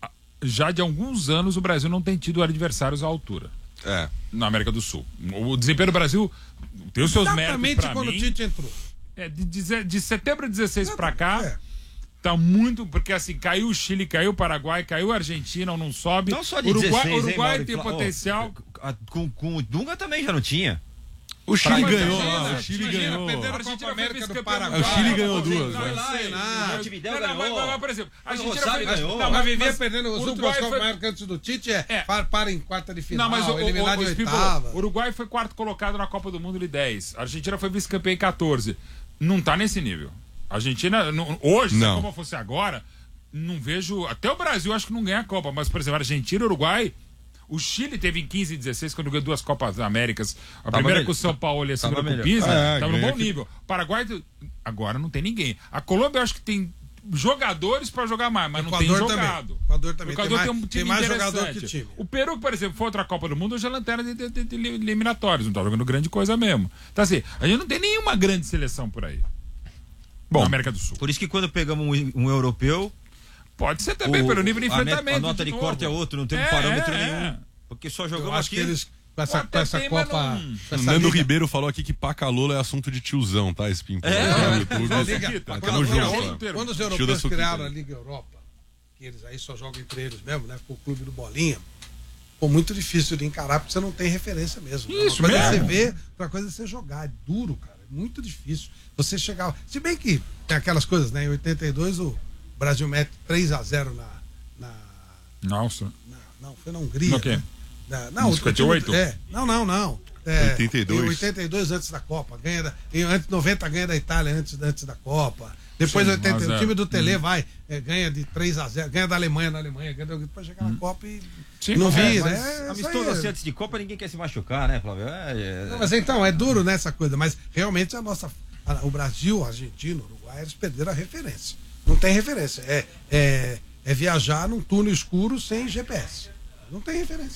já de alguns anos o Brasil não tem tido adversários à altura. É. Na América do Sul. O desempenho do Brasil tem os seus exatamente méritos. Quando mim, o Tite entrou. É, de, de, de setembro de dezesseis para cá, é. tá muito. Porque assim, caiu o Chile, caiu o Paraguai, caiu a Argentina, não sobe. Não só de Uruguai, dezesseis, Uruguai hein, tem Mauro? potencial. Oh, com, com o Dunga também já não tinha. O Chile pra ganhou, imagina, o Chile imagina, ganhou. Perderam a Copa América do Paraguai. O Chile ganhou duas. Vai lá, o Montevidéu ganhou. Mas, mas, por exemplo, a Argentina foi, ganhou. Não, mas vivia perdendo os últimos Copa América antes do Tite, é, é. Para, para em quarta de final, não, mas o, eliminar o, o, de oitava. O Uruguai foi quarto colocado na Copa do Mundo de dez. A Argentina foi vice-campeã em quatorze. Não tá nesse nível. A Argentina, não, hoje, se a Copa fosse agora, não vejo... Até o Brasil acho que não ganha a Copa, mas, por exemplo, a Argentina e o Uruguai... O Chile teve em quinze e dezesseis, quando ganhou duas Copas Américas. A tava primeira melhor. Com o São Paulo e a segunda com o Pisa. Estava no bom que... nível. Paraguai, agora não tem ninguém. A Colômbia, eu acho que tem jogadores para jogar mais, mas não tem jogado. O Equador também. O Equador tem, tem mais, um time tem mais jogador que time. O Peru, por exemplo, foi outra Copa do Mundo, hoje é lanterna de, de, de, de eliminatórios. Não tá jogando grande coisa mesmo. Então, assim, a gente não tem nenhuma grande seleção por aí. Bom, na América do Sul. Por isso que quando pegamos um, um europeu... Pode ser também, o, pelo nível de enfrentamento. A nota de, de corte é outro, não tem é, parâmetro é, nenhum. Porque só jogamos aqui. Que eles, com essa, com essa tem, Copa. Não... Com essa Nando Ribeiro falou aqui que Pacalolo é assunto de tiozão, tá? Esse pimpo. É, é, YouTube, é, liga, quando, quando, quando, quando os europeus criaram a Liga Europa, que eles aí só jogam entre eles mesmo, né? Com o clube do Bolinha, ficou muito difícil de encarar, porque você não tem referência mesmo. Isso, uma coisa mesmo. É você ver, outra coisa é você jogar. É duro, cara. É muito difícil. Você chegar. Se bem que tem aquelas coisas, né? Em oitenta e dois o Brasil mete três a zero na. na Nossa. Na, não, foi na Hungria. No quê? Né? Não, cinquenta e oito? É, não, não, não. É, oitenta e dois. Em oitenta e dois antes da Copa. Ganha da, em antes, noventa ganha da Itália antes, antes da Copa. Depois Sim, oitenta, o time do Tele hum. vai, é, ganha de três a zero, ganha da Alemanha na Alemanha, ganha depois chegar hum. na Copa e Sim, não é, visa. É, amistoso assim antes de Copa, ninguém quer se machucar, né, Flávio? É, é... Não, mas então, é duro nessa coisa, mas realmente a nossa, a, o Brasil, a Argentina, o Uruguai, eles perderam a referência. Não tem referência. É, é, é viajar num túnel escuro sem G P S. Não tem referência.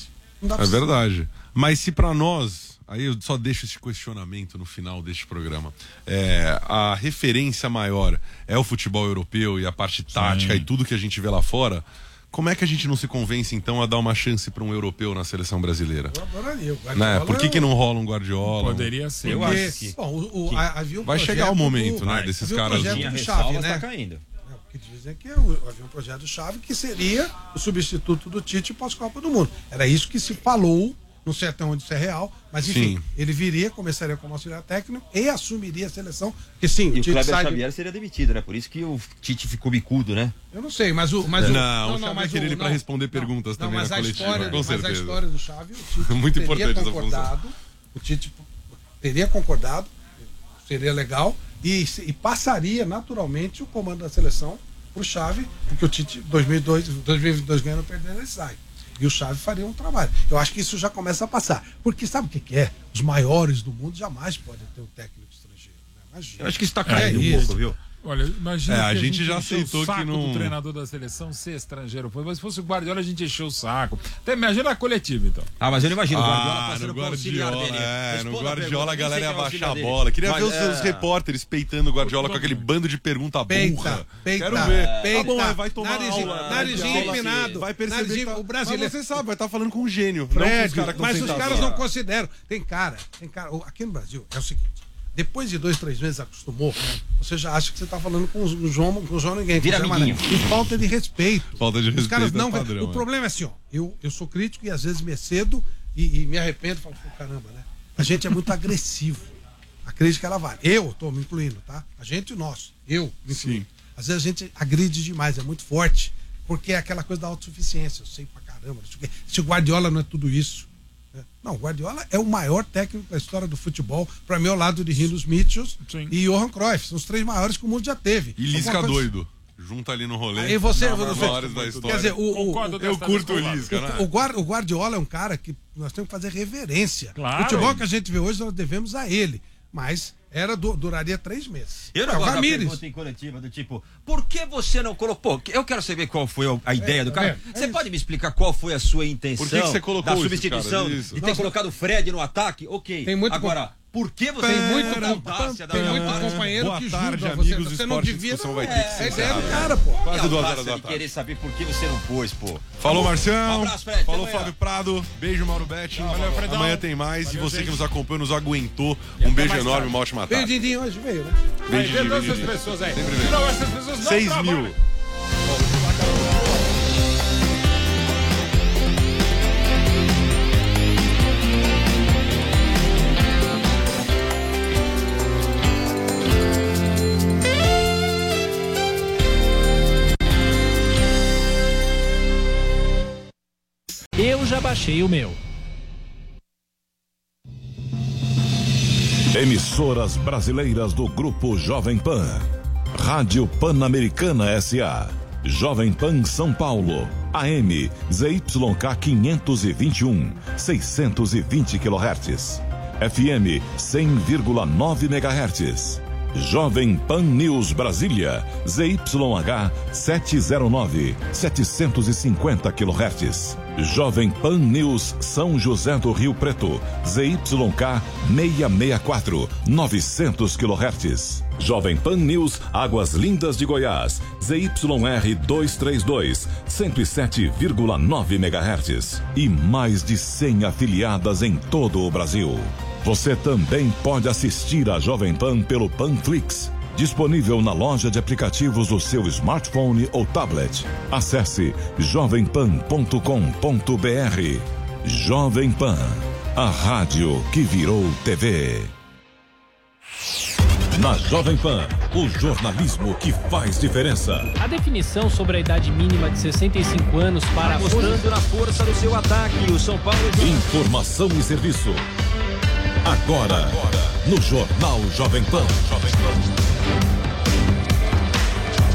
Não dá pra É verdade. Mas se pra nós, aí eu só deixo esse questionamento no final deste programa, é, a referência maior é o futebol europeu e a parte tática Sim. e tudo que a gente vê lá fora, como é que a gente não se convence então a dar uma chance para um europeu na seleção brasileira? Eu adoraria. Né? Por que, que não rola um Guardiola? Poderia ser. Eu Porque, acho que, bom, o, o, que havia um vai chegar o momento, do, né, vai, desses havia caras. Um projeto do Chave, né? Tá caindo. O que dizem que havia um projeto do Chave que seria o substituto do Tite pós-Copa do Mundo. Era isso que se falou. Não sei até onde isso é real, mas enfim, sim. ele viria, começaria como auxiliar técnico e assumiria a seleção. Porque sim, e o, o Kleber sai... Xavier seria demitido, né? Por isso que o Tite ficou bicudo, né? Eu não sei, mas o. Mas não, o, não, não, o Xavier queria ele para responder perguntas não, também mas na a coletiva, história, com mas certeza. a história do Xavi, o Tite muito teria importante concordado, o Tite teria concordado, seria legal, e, e passaria naturalmente o comando da seleção para o Xavi, porque o Tite, dois mil e dois, dois mil e vinte e dois ganhando, perdendo, ele sai. E o Xavi faria um trabalho. Eu acho que isso já começa a passar. Porque sabe o que, que é? Os maiores do mundo jamais podem ter um técnico estrangeiro. Né? Imagina. Eu acho que isso está caindo é um pouco, viu? Olha, imagina é, a, a gente, gente já aceitou o saco que não. do treinador da seleção ser estrangeiro. Mas se fosse o Guardiola, a gente encheu o saco. Até imagina a coletiva, então. Ah, mas eu não imagino o Guardiola ah, passando no por auxiliar Guardiola, dele. é, no Responda Guardiola a, a galera ia baixar a dele. bola. Queria mas, ver os, é... os repórteres peitando o Guardiola com aquele bando de pergunta peita, burra. Peita, Quero ver. Peita, tá bom, aí vai tomar narizinho, aula. Narizinho empinado. Vai perceber narizinho, que tá... o brasileiro. Mas você sabe, vai estar tá falando com um gênio. Fred, não com os mas os caras lá. não consideram. Tem cara, tem cara. Aqui no Brasil é o seguinte. Depois de dois, três meses acostumou, você já acha que você está falando com o João, com o João ninguém. Vira amiguinho. E falta de respeito. Falta de respeito. Os caras não. É padrão, o é. problema é assim, ó. Eu, eu sou crítico e às vezes me excedo e, e me arrependo e falo, pô, caramba, né? A gente é muito agressivo. A crítica ela vale. Eu estou me incluindo, tá? A gente e nós. Eu me incluindo. Sim. Às vezes a gente agride demais, é muito forte. Porque é aquela coisa da autossuficiência. Eu sei pra caramba. Se o Guardiola não é tudo isso. Não, o Guardiola é o maior técnico da história do futebol, para mim ao lado de Rinus Mitchells e Johan Cruyff, são os três maiores que o mundo já teve. E Lisca coisa... doido, junta ali no rolê. Aí você, não, você da história. Quer dizer, o, o, o, eu curto o Lisca, né? O, o, o Guardiola é um cara que nós temos que fazer reverência. Claro. O futebol que a gente vê hoje nós devemos a ele, mas era duraria três meses. Eu não é, gosto da pergunta em coletiva do tipo, por que você não colocou? Pô, eu quero saber qual foi a ideia é, do cara. É, é você isso. Pode me explicar qual foi a sua intenção? Por que, que você colocou da substituição de ter Nossa. colocado o Fred no ataque? Ok. Tem muito Agora, com... por que você tem não muito audácia Tem muito parte? companheiro Boa que tarde, julga amigos, você. Você não devia. Não vai ter que é, ideia do cara, pô. Quase duas horas da tarde. querer saber por que você não pôs, pô. Falou, Marcião. Um abraço, Fred. Falou, Fábio Prado. Beijo, Mauro Betti. Valeu, Fredão. Amanhã tem mais. Valeu, e você gente. que nos acompanhou, nos aguentou. Um beijo enorme, tarde. uma ótima Veio tarde. Dindinho hoje, veio, né? Beijo, Dindinho. Dindinho. Essas pessoas aí. Sempre vem. Não, essas pessoas não Seis trabalham. mil. Eu já baixei o meu. Emissoras brasileiras do Grupo Jovem Pan. Rádio Pan-Americana S A. Jovem Pan São Paulo. A M Z Y K quinhentos e vinte e um, seiscentos e vinte quilohertz. F M cem vírgula nove megahertz. Jovem Pan News Brasília, Z Y H setecentos e nove, setecentos e cinquenta quilohertz. Jovem Pan News São José do Rio Preto, Z Y K seiscentos e sessenta e quatro, novecentos quilohertz. Jovem Pan News Águas Lindas de Goiás, Z Y R duzentos e trinta e dois, cento e sete vírgula nove megahertz. E mais de cem afiliadas em todo o Brasil. Você também pode assistir a Jovem Pan pelo Panflix, disponível na loja de aplicativos do seu smartphone ou tablet. Acesse jovem pan ponto com ponto br. Jovem Pan, a rádio que virou T V. Na Jovem Pan, o jornalismo que faz diferença. A definição sobre a idade mínima de sessenta e cinco anos para... Mostrando na força do seu ataque, o São Paulo... Informação e serviço. Agora, Agora, no Jornal Jovem Pan. Jovem Pan.